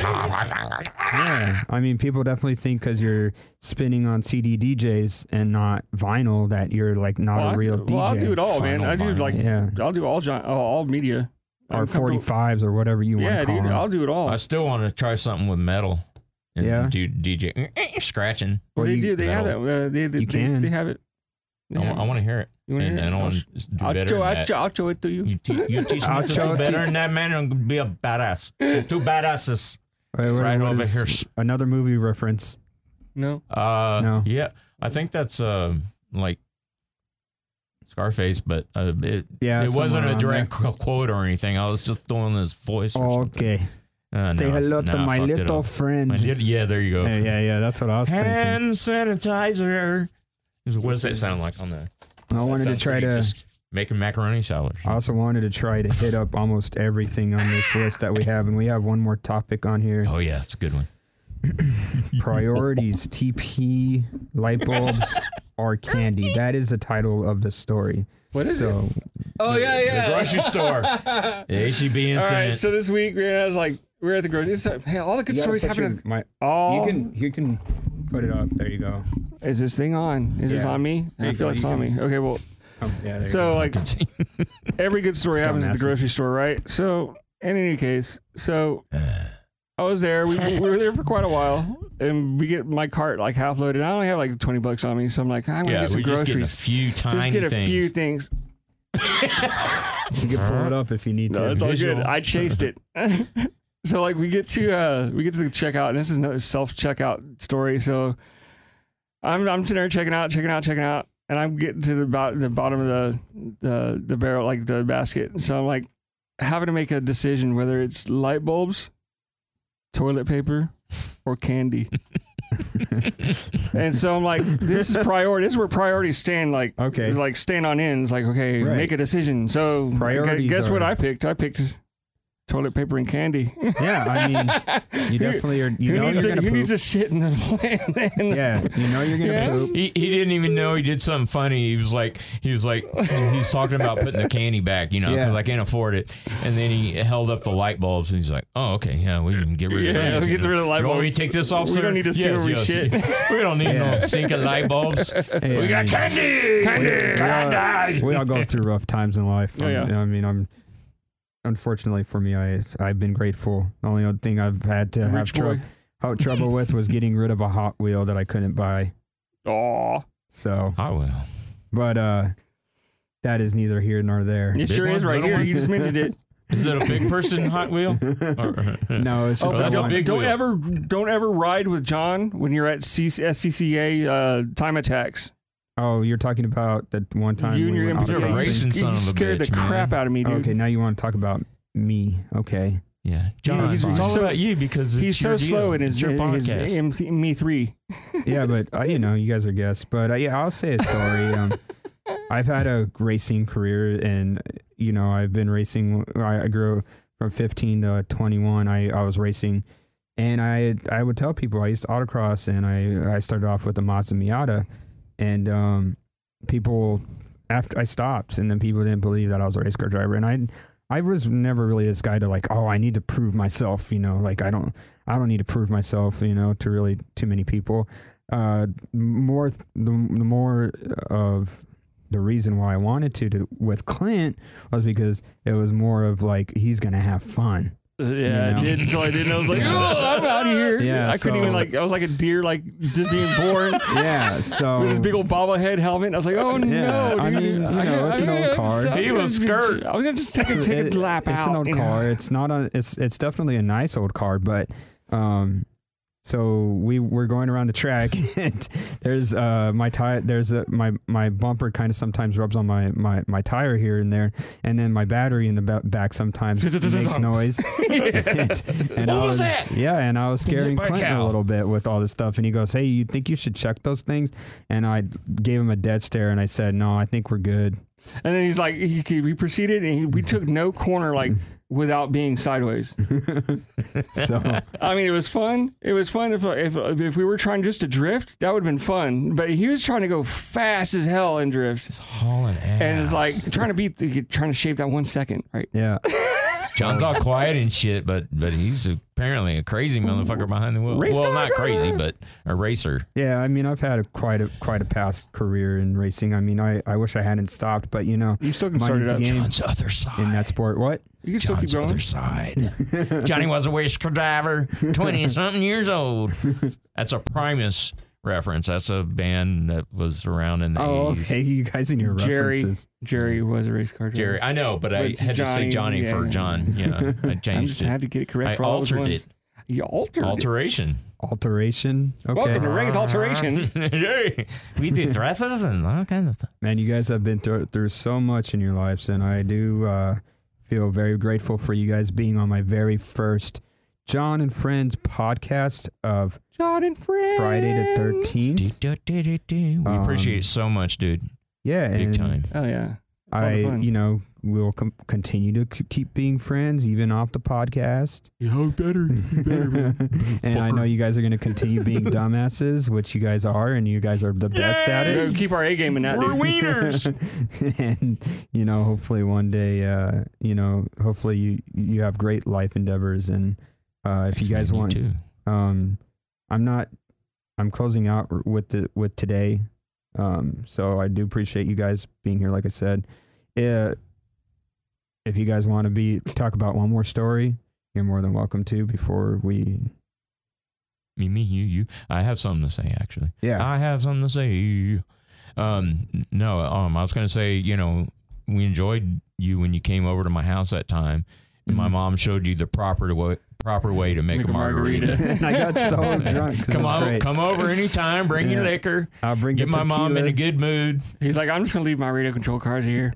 Speaker 2: Yeah, I mean, people definitely think because you're spinning on C D D Js and not vinyl that you're like not
Speaker 4: Well,
Speaker 2: a real
Speaker 4: I,
Speaker 2: D J.
Speaker 4: well, I'll do it all, man.
Speaker 3: Final
Speaker 4: I do
Speaker 3: vinyl.
Speaker 4: like,
Speaker 2: Yeah,
Speaker 4: I'll do all, gi- all, all media.
Speaker 2: or
Speaker 4: I'm comfortable-
Speaker 2: forty-fives or whatever you want
Speaker 4: Yeah,
Speaker 2: to call
Speaker 4: dude,
Speaker 2: them.
Speaker 4: I'll do it all.
Speaker 3: I still want to try something with metal. And
Speaker 2: Yeah.
Speaker 3: do D J scratching.
Speaker 4: Well,
Speaker 2: Or
Speaker 4: they
Speaker 2: you-
Speaker 4: do. They have that.
Speaker 3: metal.
Speaker 4: Uh, they, they,
Speaker 2: You
Speaker 4: they,
Speaker 2: can.
Speaker 4: They have it. They
Speaker 3: I,
Speaker 4: have it.
Speaker 3: want to hear it.
Speaker 4: You wanna
Speaker 3: and,
Speaker 4: hear it?
Speaker 3: and I
Speaker 4: I'll
Speaker 3: want
Speaker 4: sh-
Speaker 3: to do
Speaker 4: I'll
Speaker 3: better
Speaker 4: show,
Speaker 3: than
Speaker 4: I'll,
Speaker 3: that.
Speaker 4: show, I'll show it to you.
Speaker 3: You, te- you teach me
Speaker 2: I'll
Speaker 3: to
Speaker 2: show
Speaker 3: do
Speaker 2: it to
Speaker 3: better
Speaker 2: you.
Speaker 3: than that man and be a badass. Two badasses.
Speaker 2: Wait, what-
Speaker 3: right
Speaker 2: what
Speaker 3: over
Speaker 2: is
Speaker 3: here.
Speaker 2: Another movie reference.
Speaker 4: No.
Speaker 3: Uh,
Speaker 2: No.
Speaker 3: Yeah, I think that's uh, like Scarface, but uh, it,
Speaker 2: Yeah,
Speaker 3: it
Speaker 2: it's
Speaker 3: wasn't
Speaker 2: somewhere
Speaker 3: a
Speaker 2: around
Speaker 3: direct qu- quote or anything. I was just doing his voice or something.
Speaker 2: Okay.
Speaker 3: Uh,
Speaker 2: Say
Speaker 3: no,
Speaker 2: hello
Speaker 3: no,
Speaker 2: to
Speaker 3: I
Speaker 2: my
Speaker 3: fucked it
Speaker 2: little
Speaker 3: up.
Speaker 2: friend.
Speaker 3: My lit- yeah, there you go.
Speaker 2: Yeah, yeah, yeah, that's what I was thinking.
Speaker 3: Hand sanitizer. What does that sound like on the?
Speaker 2: I wanted to
Speaker 3: Sounds
Speaker 2: try
Speaker 3: like
Speaker 2: to.
Speaker 3: just making macaroni salad. or
Speaker 2: I also wanted to try to hit up almost everything on this list that we have, and we have one more topic on here.
Speaker 3: something. Oh yeah, it's a good one.
Speaker 2: Priorities: T P, light bulbs, or candy. That is the title of the story.
Speaker 4: What is it?
Speaker 2: So
Speaker 4: Oh, yeah, yeah.
Speaker 3: The grocery store. The H E B
Speaker 4: All
Speaker 3: incident.
Speaker 4: right, so this week, man, I was like, we we're at the grocery store. Hey, all the good
Speaker 2: you gotta
Speaker 4: stories
Speaker 2: put
Speaker 4: happen.
Speaker 2: your-
Speaker 4: at
Speaker 2: my-
Speaker 4: all.
Speaker 2: you can you can put it up. There you go.
Speaker 4: Is this thing on? Is this
Speaker 2: Yeah.
Speaker 4: on me?
Speaker 2: There
Speaker 4: I
Speaker 2: you
Speaker 4: feel
Speaker 2: go,
Speaker 4: like it's
Speaker 2: you
Speaker 4: on
Speaker 2: can-
Speaker 4: me. Okay, well,
Speaker 2: Oh, yeah. There
Speaker 4: so
Speaker 2: you go.
Speaker 4: like every good story happens at the
Speaker 2: Dumbasses.
Speaker 4: grocery store, right? So in any case, so I was there. We, we were there for quite a while, and we get my cart like half loaded. I only have like twenty bucks on me, so I'm like, I'm gonna
Speaker 3: yeah,
Speaker 4: get some
Speaker 3: we just getting a
Speaker 4: groceries.
Speaker 3: few tiny
Speaker 4: Just get a
Speaker 3: things.
Speaker 4: few things.
Speaker 2: you can pull it up if you need to.
Speaker 4: No, it's all
Speaker 3: Visual.
Speaker 4: good. I chased it. So like we get to uh we get to the checkout, and this is no self checkout story. So I'm I'm sitting there checking out, checking out, checking out, and I'm getting to the about the bottom of the the the barrel, like the basket. So I'm like having to make a decision whether it's light bulbs, toilet paper, or candy. And so I'm like, this is priority. This is where priorities stand. Like,
Speaker 2: Okay.
Speaker 4: like stand on ends. Like, okay,
Speaker 2: Right.
Speaker 4: make a decision. So gu-
Speaker 2: Priorities
Speaker 4: guess what
Speaker 2: are-
Speaker 4: I picked? I picked toilet paper and candy.
Speaker 2: Yeah, I mean, you
Speaker 4: Who-
Speaker 2: definitely are. You
Speaker 4: who
Speaker 2: know
Speaker 4: needs
Speaker 2: you're
Speaker 4: to,
Speaker 2: gonna
Speaker 4: who
Speaker 2: poop.
Speaker 4: needs to shit in the, in the
Speaker 2: Yeah, you know you're gonna
Speaker 4: Yeah.
Speaker 2: poop.
Speaker 3: He, he didn't even know he did something funny. He was like, he was like, he's talking about putting the candy back, you know, because
Speaker 2: Yeah.
Speaker 3: I can't afford it. And then he held up the light bulbs, and he's like, "Oh, okay, yeah, we can get rid of
Speaker 4: Yeah,
Speaker 3: these,
Speaker 4: we
Speaker 3: you
Speaker 4: get
Speaker 3: know.
Speaker 4: rid of the light
Speaker 3: You want me
Speaker 4: bulbs.
Speaker 3: to take this off,
Speaker 4: We
Speaker 3: sir?
Speaker 4: don't need to see
Speaker 3: Yes,
Speaker 4: where we
Speaker 3: yes.
Speaker 4: shit.
Speaker 3: We don't need
Speaker 2: Yeah.
Speaker 3: no stinking light bulbs.
Speaker 2: Hey,
Speaker 3: We
Speaker 2: I
Speaker 3: got
Speaker 2: mean,
Speaker 3: candy, candy, candy.
Speaker 2: we all go through rough times in life.
Speaker 4: Oh, yeah.
Speaker 2: I'm- I mean, I'm. Unfortunately for me, I I've been grateful. The only other thing I've had to have
Speaker 4: Rich
Speaker 2: trou-
Speaker 4: boy.
Speaker 2: have trouble with was getting rid of a Hot Wheel that I couldn't buy.
Speaker 4: Aw.
Speaker 2: So,
Speaker 3: Oh well.
Speaker 2: but uh, that is neither here nor there.
Speaker 4: It
Speaker 3: Big
Speaker 4: sure
Speaker 3: one,
Speaker 4: is right
Speaker 3: little
Speaker 4: here.
Speaker 3: one?
Speaker 4: You just mentioned it.
Speaker 3: Is it a big person Hot Wheel? Or-
Speaker 2: No, it's
Speaker 4: Oh,
Speaker 2: just
Speaker 3: that's
Speaker 2: that
Speaker 3: a
Speaker 2: one.
Speaker 4: don't,
Speaker 3: big
Speaker 4: don't
Speaker 3: wheel.
Speaker 4: ever don't ever ride with John when you're at C- S C C A uh, time attacks.
Speaker 2: Oh, you're talking about that one time
Speaker 4: you and
Speaker 2: we
Speaker 4: your
Speaker 2: went
Speaker 3: You're a
Speaker 4: you,
Speaker 2: autocrossing?
Speaker 3: racing
Speaker 4: you
Speaker 3: son of a
Speaker 4: scared
Speaker 3: bitch,
Speaker 4: the crap
Speaker 3: man.
Speaker 4: out of me, dude.
Speaker 2: Okay, now you want to talk about me? Okay.
Speaker 3: Yeah, John.
Speaker 4: he's-
Speaker 3: it's
Speaker 4: he's
Speaker 3: all
Speaker 4: so-
Speaker 3: about you because it's
Speaker 4: He's so
Speaker 3: your deal.
Speaker 4: slow in his,
Speaker 3: It's your
Speaker 4: in his
Speaker 3: podcast.
Speaker 4: M th- Me three.
Speaker 2: Yeah, but uh, you know, you guys are guests. But uh, yeah, I'll say a story. Um, I've had a racing career, and you know, I've been racing. I, I grew from fifteen to twenty-one. I, I was racing And I I would tell people I used to autocross, and I I started off with a Mazda Miata, and um, people after I stopped, and then people didn't believe that I was a race car driver, and I I was never really this guy to like, oh, I need to prove myself, you know, like I don't I don't need to prove myself, you know, to really too many people. Uh, more the, the more of the reason why I wanted to, to with Clint was because it was more of like he's gonna have fun.
Speaker 4: Yeah,
Speaker 2: You know?
Speaker 4: I did until I didn't. I was like, oh, I'm out of here.
Speaker 2: Yeah,
Speaker 4: I couldn't
Speaker 2: so-
Speaker 4: even like. I was like a deer, like just being born
Speaker 2: Yeah, so
Speaker 4: with a big old bobblehead helmet. I was like, oh
Speaker 2: Yeah,
Speaker 4: no, dude.
Speaker 2: I mean, you know, it's an old car.
Speaker 4: I
Speaker 3: He was skirt.
Speaker 4: I was gonna just take a,
Speaker 2: It's-
Speaker 4: take
Speaker 2: it-
Speaker 4: a lap out.
Speaker 2: It's an old
Speaker 4: you know?
Speaker 2: car. It's not a. It's it's definitely a nice old car, but um, so we were going around the track, and there's uh my tire. There's a my my bumper kind of sometimes rubs on my my my tire here and there, and then my battery in the ba- back sometimes makes noise. and and I
Speaker 3: What was
Speaker 2: was
Speaker 3: that?
Speaker 2: yeah, and I was scaring
Speaker 3: by a
Speaker 2: Clinton
Speaker 3: cow.
Speaker 2: a little bit with all this stuff, and he goes, "Hey, you think you should check those things?" And I gave him a dead stare, and I said, "No, I think we're good."
Speaker 4: And then he's like, he, he we proceeded, and he, we took no corner like without being sideways.
Speaker 2: So
Speaker 4: I mean, it was fun. It was fun if if if we were trying just to drift, that would have been fun. But he was trying to go fast as hell and drift,
Speaker 3: Hauling ass.
Speaker 4: and it's like trying to beat, the, trying to shave that one second, right?
Speaker 2: yeah.
Speaker 3: John's all quiet and shit, but but he's apparently a crazy motherfucker behind the wheel.
Speaker 4: Race
Speaker 3: Well,
Speaker 4: car
Speaker 3: not
Speaker 4: driver.
Speaker 3: crazy, but a racer.
Speaker 2: Yeah, I mean, I've had a quite a quite a past career in racing. I mean, I, I wish I hadn't stopped, but you know,
Speaker 4: You still can
Speaker 2: money's
Speaker 4: start it
Speaker 2: the
Speaker 4: up.
Speaker 2: game
Speaker 3: John's other side.
Speaker 2: in that sport. What?
Speaker 4: You can still keep
Speaker 3: John's
Speaker 4: going.
Speaker 3: other side. Johnny was a race car driver, twenty something years old. That's a Primus reference. That's a band that was around in the
Speaker 4: Oh,
Speaker 3: eighties.
Speaker 2: Hey, you guys and your
Speaker 4: Jerry,
Speaker 2: references.
Speaker 4: Jerry was a race car driver.
Speaker 3: Jerry, I know, but, I
Speaker 4: But
Speaker 3: had to say
Speaker 4: Johnny,
Speaker 3: Johnny
Speaker 4: yeah.
Speaker 3: for John. Yeah, I
Speaker 4: I
Speaker 3: changed
Speaker 4: just
Speaker 3: it.
Speaker 4: had to get it correct
Speaker 3: I
Speaker 4: for all those
Speaker 3: altered
Speaker 4: ones.
Speaker 3: it.
Speaker 4: You altered it.
Speaker 3: Alteration.
Speaker 2: Alteration. Okay,
Speaker 4: Welcome to Ray's Alterations.
Speaker 3: Hey, we did dresses and all kinds of stuff.
Speaker 2: man, you guys have been through, through so much in your lives, and I do uh, feel very grateful for you guys being on my very first John and Friends podcast of
Speaker 4: John and Friends.
Speaker 2: Friday the thirteenth.
Speaker 3: We
Speaker 2: Um,
Speaker 3: appreciate it so much, dude.
Speaker 2: Yeah,
Speaker 3: Big
Speaker 2: and
Speaker 3: time.
Speaker 4: Oh yeah. It's a lot
Speaker 2: I,
Speaker 4: of fun.
Speaker 2: you know, we'll com- continue to c- keep being friends even off the podcast.
Speaker 4: You know better. You better. Man.
Speaker 2: And I know you guys are going to continue being dumbasses, which you guys are, and you guys are the best at
Speaker 4: Go
Speaker 2: it.
Speaker 4: keep our A game in that.
Speaker 3: We're
Speaker 4: dude.
Speaker 3: wieners.
Speaker 2: And you know, hopefully one day, uh, you know, hopefully you you have great life endeavors, and uh, if you guys want,
Speaker 3: too.
Speaker 2: um, I'm not, I'm closing out with the with today, um, so I do appreciate you guys being here. Like I said, uh, if you guys want to be talk about one more story, you're more than welcome to. Before we,
Speaker 3: Me, me, you, you. I have something to say, actually.
Speaker 2: yeah,
Speaker 3: I have something to say. Um, no, um, I was going to say, you know, we enjoyed you when you came over to my house that time, and my
Speaker 2: Mhm.
Speaker 3: mom showed you the proper way, proper way to make,
Speaker 4: Make
Speaker 3: a
Speaker 4: a
Speaker 3: margarita.
Speaker 4: margarita.
Speaker 2: and I got so drunk. 'cause it
Speaker 3: Come
Speaker 2: was
Speaker 3: on,
Speaker 2: great.
Speaker 3: come over anytime. Bring your
Speaker 2: Yeah.
Speaker 3: liquor.
Speaker 2: I'll bring
Speaker 3: Get
Speaker 2: the
Speaker 3: my mom in a
Speaker 2: tequila.
Speaker 3: good mood.
Speaker 4: He's like, I'm just gonna leave my radio control cars here.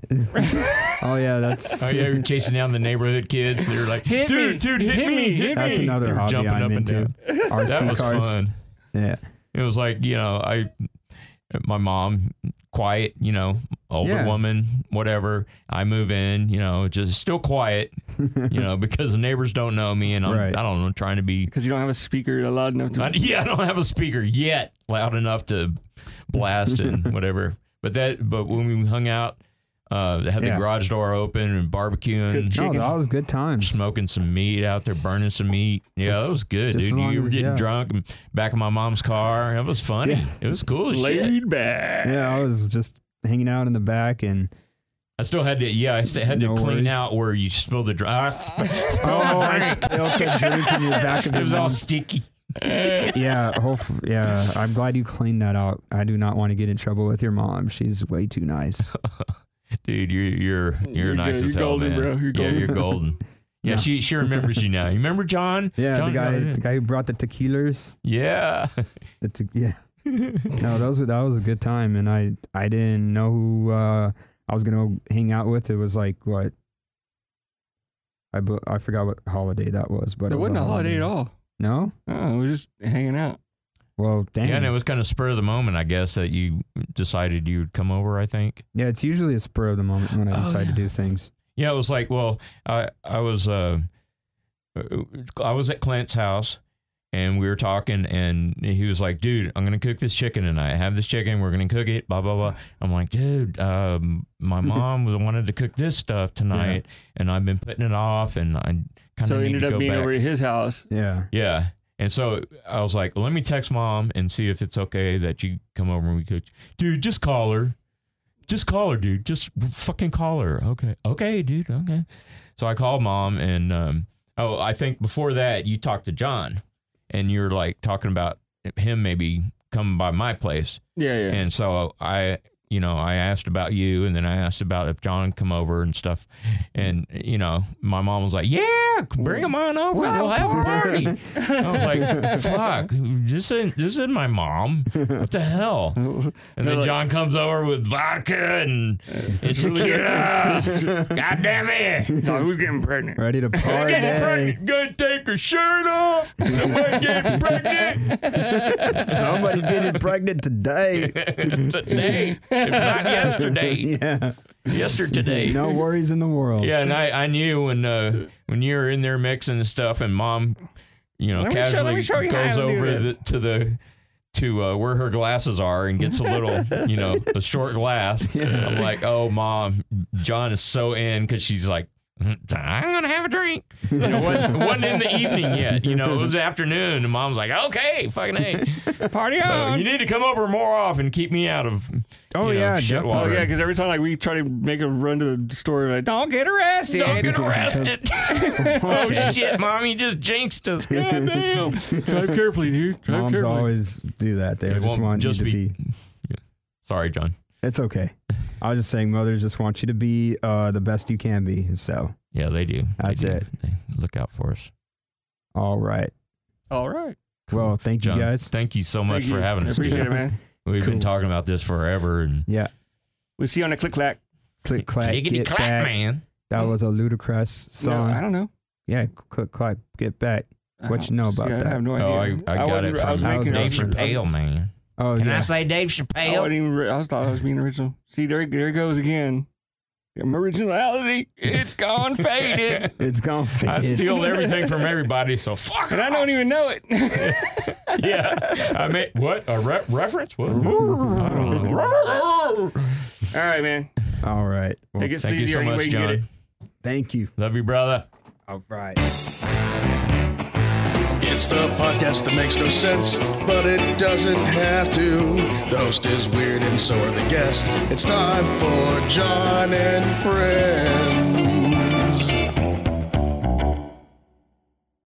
Speaker 2: Oh yeah, that's
Speaker 3: Oh yeah, you're chasing down the neighborhood kids. They're like,
Speaker 4: Hit
Speaker 3: dude,
Speaker 4: me.
Speaker 3: dude, hit,
Speaker 4: Hit
Speaker 3: me,
Speaker 4: me.
Speaker 3: hit
Speaker 2: that's
Speaker 3: me.
Speaker 2: another
Speaker 3: They were
Speaker 2: hobby
Speaker 3: jumping
Speaker 2: I'm
Speaker 3: up and
Speaker 2: into.
Speaker 3: down.
Speaker 2: R C
Speaker 3: That was
Speaker 2: cars.
Speaker 3: fun.
Speaker 2: Yeah,
Speaker 3: It was like, you know, I, my mom, quiet, you know, older
Speaker 2: Yeah.
Speaker 3: woman, whatever. I move in, you know, just still quiet, you know, because the neighbors don't know me, and I'm,
Speaker 2: Right.
Speaker 3: I don't know, trying to be.
Speaker 4: Because you don't have a speaker loud enough to.
Speaker 3: I, yeah, I don't have a speaker yet loud enough to blast and whatever. But that, but when we hung out, uh, they had
Speaker 2: Yeah.
Speaker 3: the garage door open and barbecuing.
Speaker 4: Good
Speaker 2: no,
Speaker 4: chicken.
Speaker 2: that was good times.
Speaker 3: Smoking some meat out there, burning some meat. Yeah,
Speaker 2: Just-
Speaker 3: that was good,
Speaker 2: just as
Speaker 3: dude.
Speaker 2: long
Speaker 3: You were
Speaker 2: as-
Speaker 3: getting
Speaker 2: yeah.
Speaker 3: drunk and back in my mom's car. It was funny.
Speaker 2: Yeah.
Speaker 3: It was cool as shit.
Speaker 4: Laid back.
Speaker 2: Yeah, I was just hanging out in the back, and
Speaker 3: I still had to, yeah, I still had
Speaker 2: No
Speaker 3: to clean
Speaker 2: worries.
Speaker 3: out where you spilled the drink. I sp- spilled
Speaker 2: oh,
Speaker 3: the
Speaker 2: I
Speaker 3: drink.
Speaker 2: spilled the drink in your back of
Speaker 3: It
Speaker 2: your
Speaker 3: was all
Speaker 2: mom's-
Speaker 3: sticky.
Speaker 2: Yeah, hope, yeah. I'm glad you cleaned that out. I do not want to get in trouble with your mom. She's way too nice.
Speaker 3: Dude, you're you're you're,
Speaker 4: You're
Speaker 3: nice
Speaker 4: good.
Speaker 3: as
Speaker 4: You're
Speaker 3: hell,
Speaker 4: golden,
Speaker 3: man.
Speaker 4: bro. You're
Speaker 3: Yeah,
Speaker 4: golden.
Speaker 3: you're golden. Yeah,
Speaker 2: Yeah.
Speaker 3: she she remembers you now. You remember John?
Speaker 2: Yeah,
Speaker 3: John
Speaker 2: the guy,
Speaker 3: got it.
Speaker 2: the guy who brought the tequilas.
Speaker 3: Yeah.
Speaker 2: The te- yeah. No, those were, that was a good time, and I I didn't know who uh, I was gonna hang out with. It was like what I bu- I forgot what holiday that was, but
Speaker 4: It
Speaker 2: it was
Speaker 4: wasn't a holiday at all.
Speaker 2: No,
Speaker 4: Oh, we were just hanging out.
Speaker 2: well, dang.
Speaker 3: Yeah, and it was kind of spur of the moment, I guess, that you decided you would come over, I think.
Speaker 2: Yeah, it's usually a spur of the moment when I
Speaker 3: Oh,
Speaker 2: decide
Speaker 3: yeah.
Speaker 2: to do things.
Speaker 3: Yeah, it was like, well, I I was uh I was at Clint's house, and we were talking, and he was like, dude, I'm going to cook this chicken tonight. I have this chicken. We're going to cook it, blah, blah, blah. I'm like, dude, um, my mom wanted to cook this stuff tonight, yeah. and I've been putting it off, and I kind of
Speaker 4: so
Speaker 3: need
Speaker 4: ended
Speaker 3: to
Speaker 4: up
Speaker 3: go
Speaker 4: being
Speaker 3: back.
Speaker 4: over at his house.
Speaker 2: Yeah.
Speaker 3: Yeah. And so I was like, let me text mom and see if it's okay that you come over and we cook. Dude, just call her. Just call her, dude. Just fucking call her. Okay. Okay, dude. Okay. So I called mom, and, um, oh, I think before that you talked to John, and you were like talking about him maybe coming by my place.
Speaker 4: Yeah, yeah.
Speaker 3: And so I, you know, I asked about you, and then I asked about if John would come over and stuff. And, you know, my mom was like, yeah, bring him on over. We'll have a party. I was like, fuck, this isn't, this isn't my mom. What the hell? And then like, John comes over with vodka and, and tequila. God damn it.
Speaker 4: So who's getting pregnant?
Speaker 2: Ready to party.
Speaker 3: Getting pregnant. Gonna take her shirt off. Somebody getting pregnant.
Speaker 2: Somebody's getting pregnant today.
Speaker 3: Today. If not yesterday.
Speaker 2: Yeah.
Speaker 3: Yesterday.
Speaker 2: No worries in the world.
Speaker 3: Yeah, and I, I knew when uh, when you were in there mixing and stuff, and mom, you know,
Speaker 4: let me show,
Speaker 3: casually
Speaker 4: let me show you
Speaker 3: goes
Speaker 4: how to do
Speaker 3: over the,
Speaker 4: this.
Speaker 3: to the to uh, where her glasses are and gets a little, you know, a short glass. Yeah. I'm like, oh, mom, John is so in, because she's like, I'm gonna have a drink. You know, it wasn't, it wasn't in the evening yet. You know, it was afternoon, and mom's like, "Okay, fucking hey,
Speaker 4: party
Speaker 3: so
Speaker 4: on."
Speaker 3: You need to come over more often. Keep me out of
Speaker 2: oh
Speaker 3: you know,
Speaker 2: yeah,
Speaker 3: shit
Speaker 2: definitely.
Speaker 3: water.
Speaker 4: Oh yeah, because every time like we try to make a run to the store, like, don't get arrested.
Speaker 3: Don't get arrested. Oh shit, mom, you just jinxed us. God damn.
Speaker 4: Drive carefully, dude. Drive
Speaker 2: Moms
Speaker 4: carefully.
Speaker 2: always do that. They
Speaker 3: It
Speaker 2: just
Speaker 3: won't
Speaker 2: want
Speaker 3: just
Speaker 2: you to
Speaker 3: be-
Speaker 2: be.
Speaker 3: Yeah. Sorry, John.
Speaker 2: It's okay. I was just saying, mothers just want you to be uh, the best you can be. So,
Speaker 3: Yeah, they do.
Speaker 2: That's
Speaker 3: They do.
Speaker 2: it.
Speaker 3: They look out for us.
Speaker 2: all right.
Speaker 4: All right.
Speaker 2: Well, thank
Speaker 3: John,
Speaker 2: you guys.
Speaker 3: thank you so much
Speaker 4: Thank
Speaker 3: for
Speaker 4: you.
Speaker 3: having
Speaker 4: I
Speaker 3: us.
Speaker 4: appreciate
Speaker 3: dude.
Speaker 4: it, man.
Speaker 3: We've
Speaker 2: Cool.
Speaker 3: been talking about this forever, and
Speaker 2: Yeah.
Speaker 4: We'll see you on the click clack.
Speaker 2: Click clack,
Speaker 3: Clickety
Speaker 2: get
Speaker 3: clack,
Speaker 2: back.
Speaker 3: man.
Speaker 2: That was a ludicrous song.
Speaker 4: No, I don't know.
Speaker 2: Yeah, click clack, get back. What you know about
Speaker 4: Yeah,
Speaker 2: that?
Speaker 4: I have no
Speaker 3: Oh,
Speaker 4: idea.
Speaker 3: I, I got
Speaker 4: wasn't-
Speaker 3: it
Speaker 4: I was
Speaker 3: from
Speaker 4: making- I
Speaker 3: Dave
Speaker 4: was-
Speaker 3: Chappelle, man.
Speaker 2: Oh
Speaker 3: Can
Speaker 2: yeah.
Speaker 3: I say Dave
Speaker 4: I
Speaker 3: Chappelle?
Speaker 4: wasn't even. I was thought I was being original. See, there, there it goes again. Originality, it's gone faded.
Speaker 2: It's gone.
Speaker 3: I
Speaker 2: faded.
Speaker 3: steal everything from everybody, so fuck it.
Speaker 4: And I don't even know it.
Speaker 3: Yeah, I mean, what a re- reference? What? I don't know.
Speaker 4: All right, man.
Speaker 2: All right. Well,
Speaker 4: Take it
Speaker 3: Thank you
Speaker 4: sleazy
Speaker 3: so
Speaker 4: any way
Speaker 3: much,
Speaker 4: you can get
Speaker 3: John.
Speaker 4: it.
Speaker 2: thank you.
Speaker 3: Love you, brother.
Speaker 2: All right.
Speaker 1: It's the podcast that makes no sense, but it doesn't have to. The host is weird and so are the guests. It's time for John and Friends.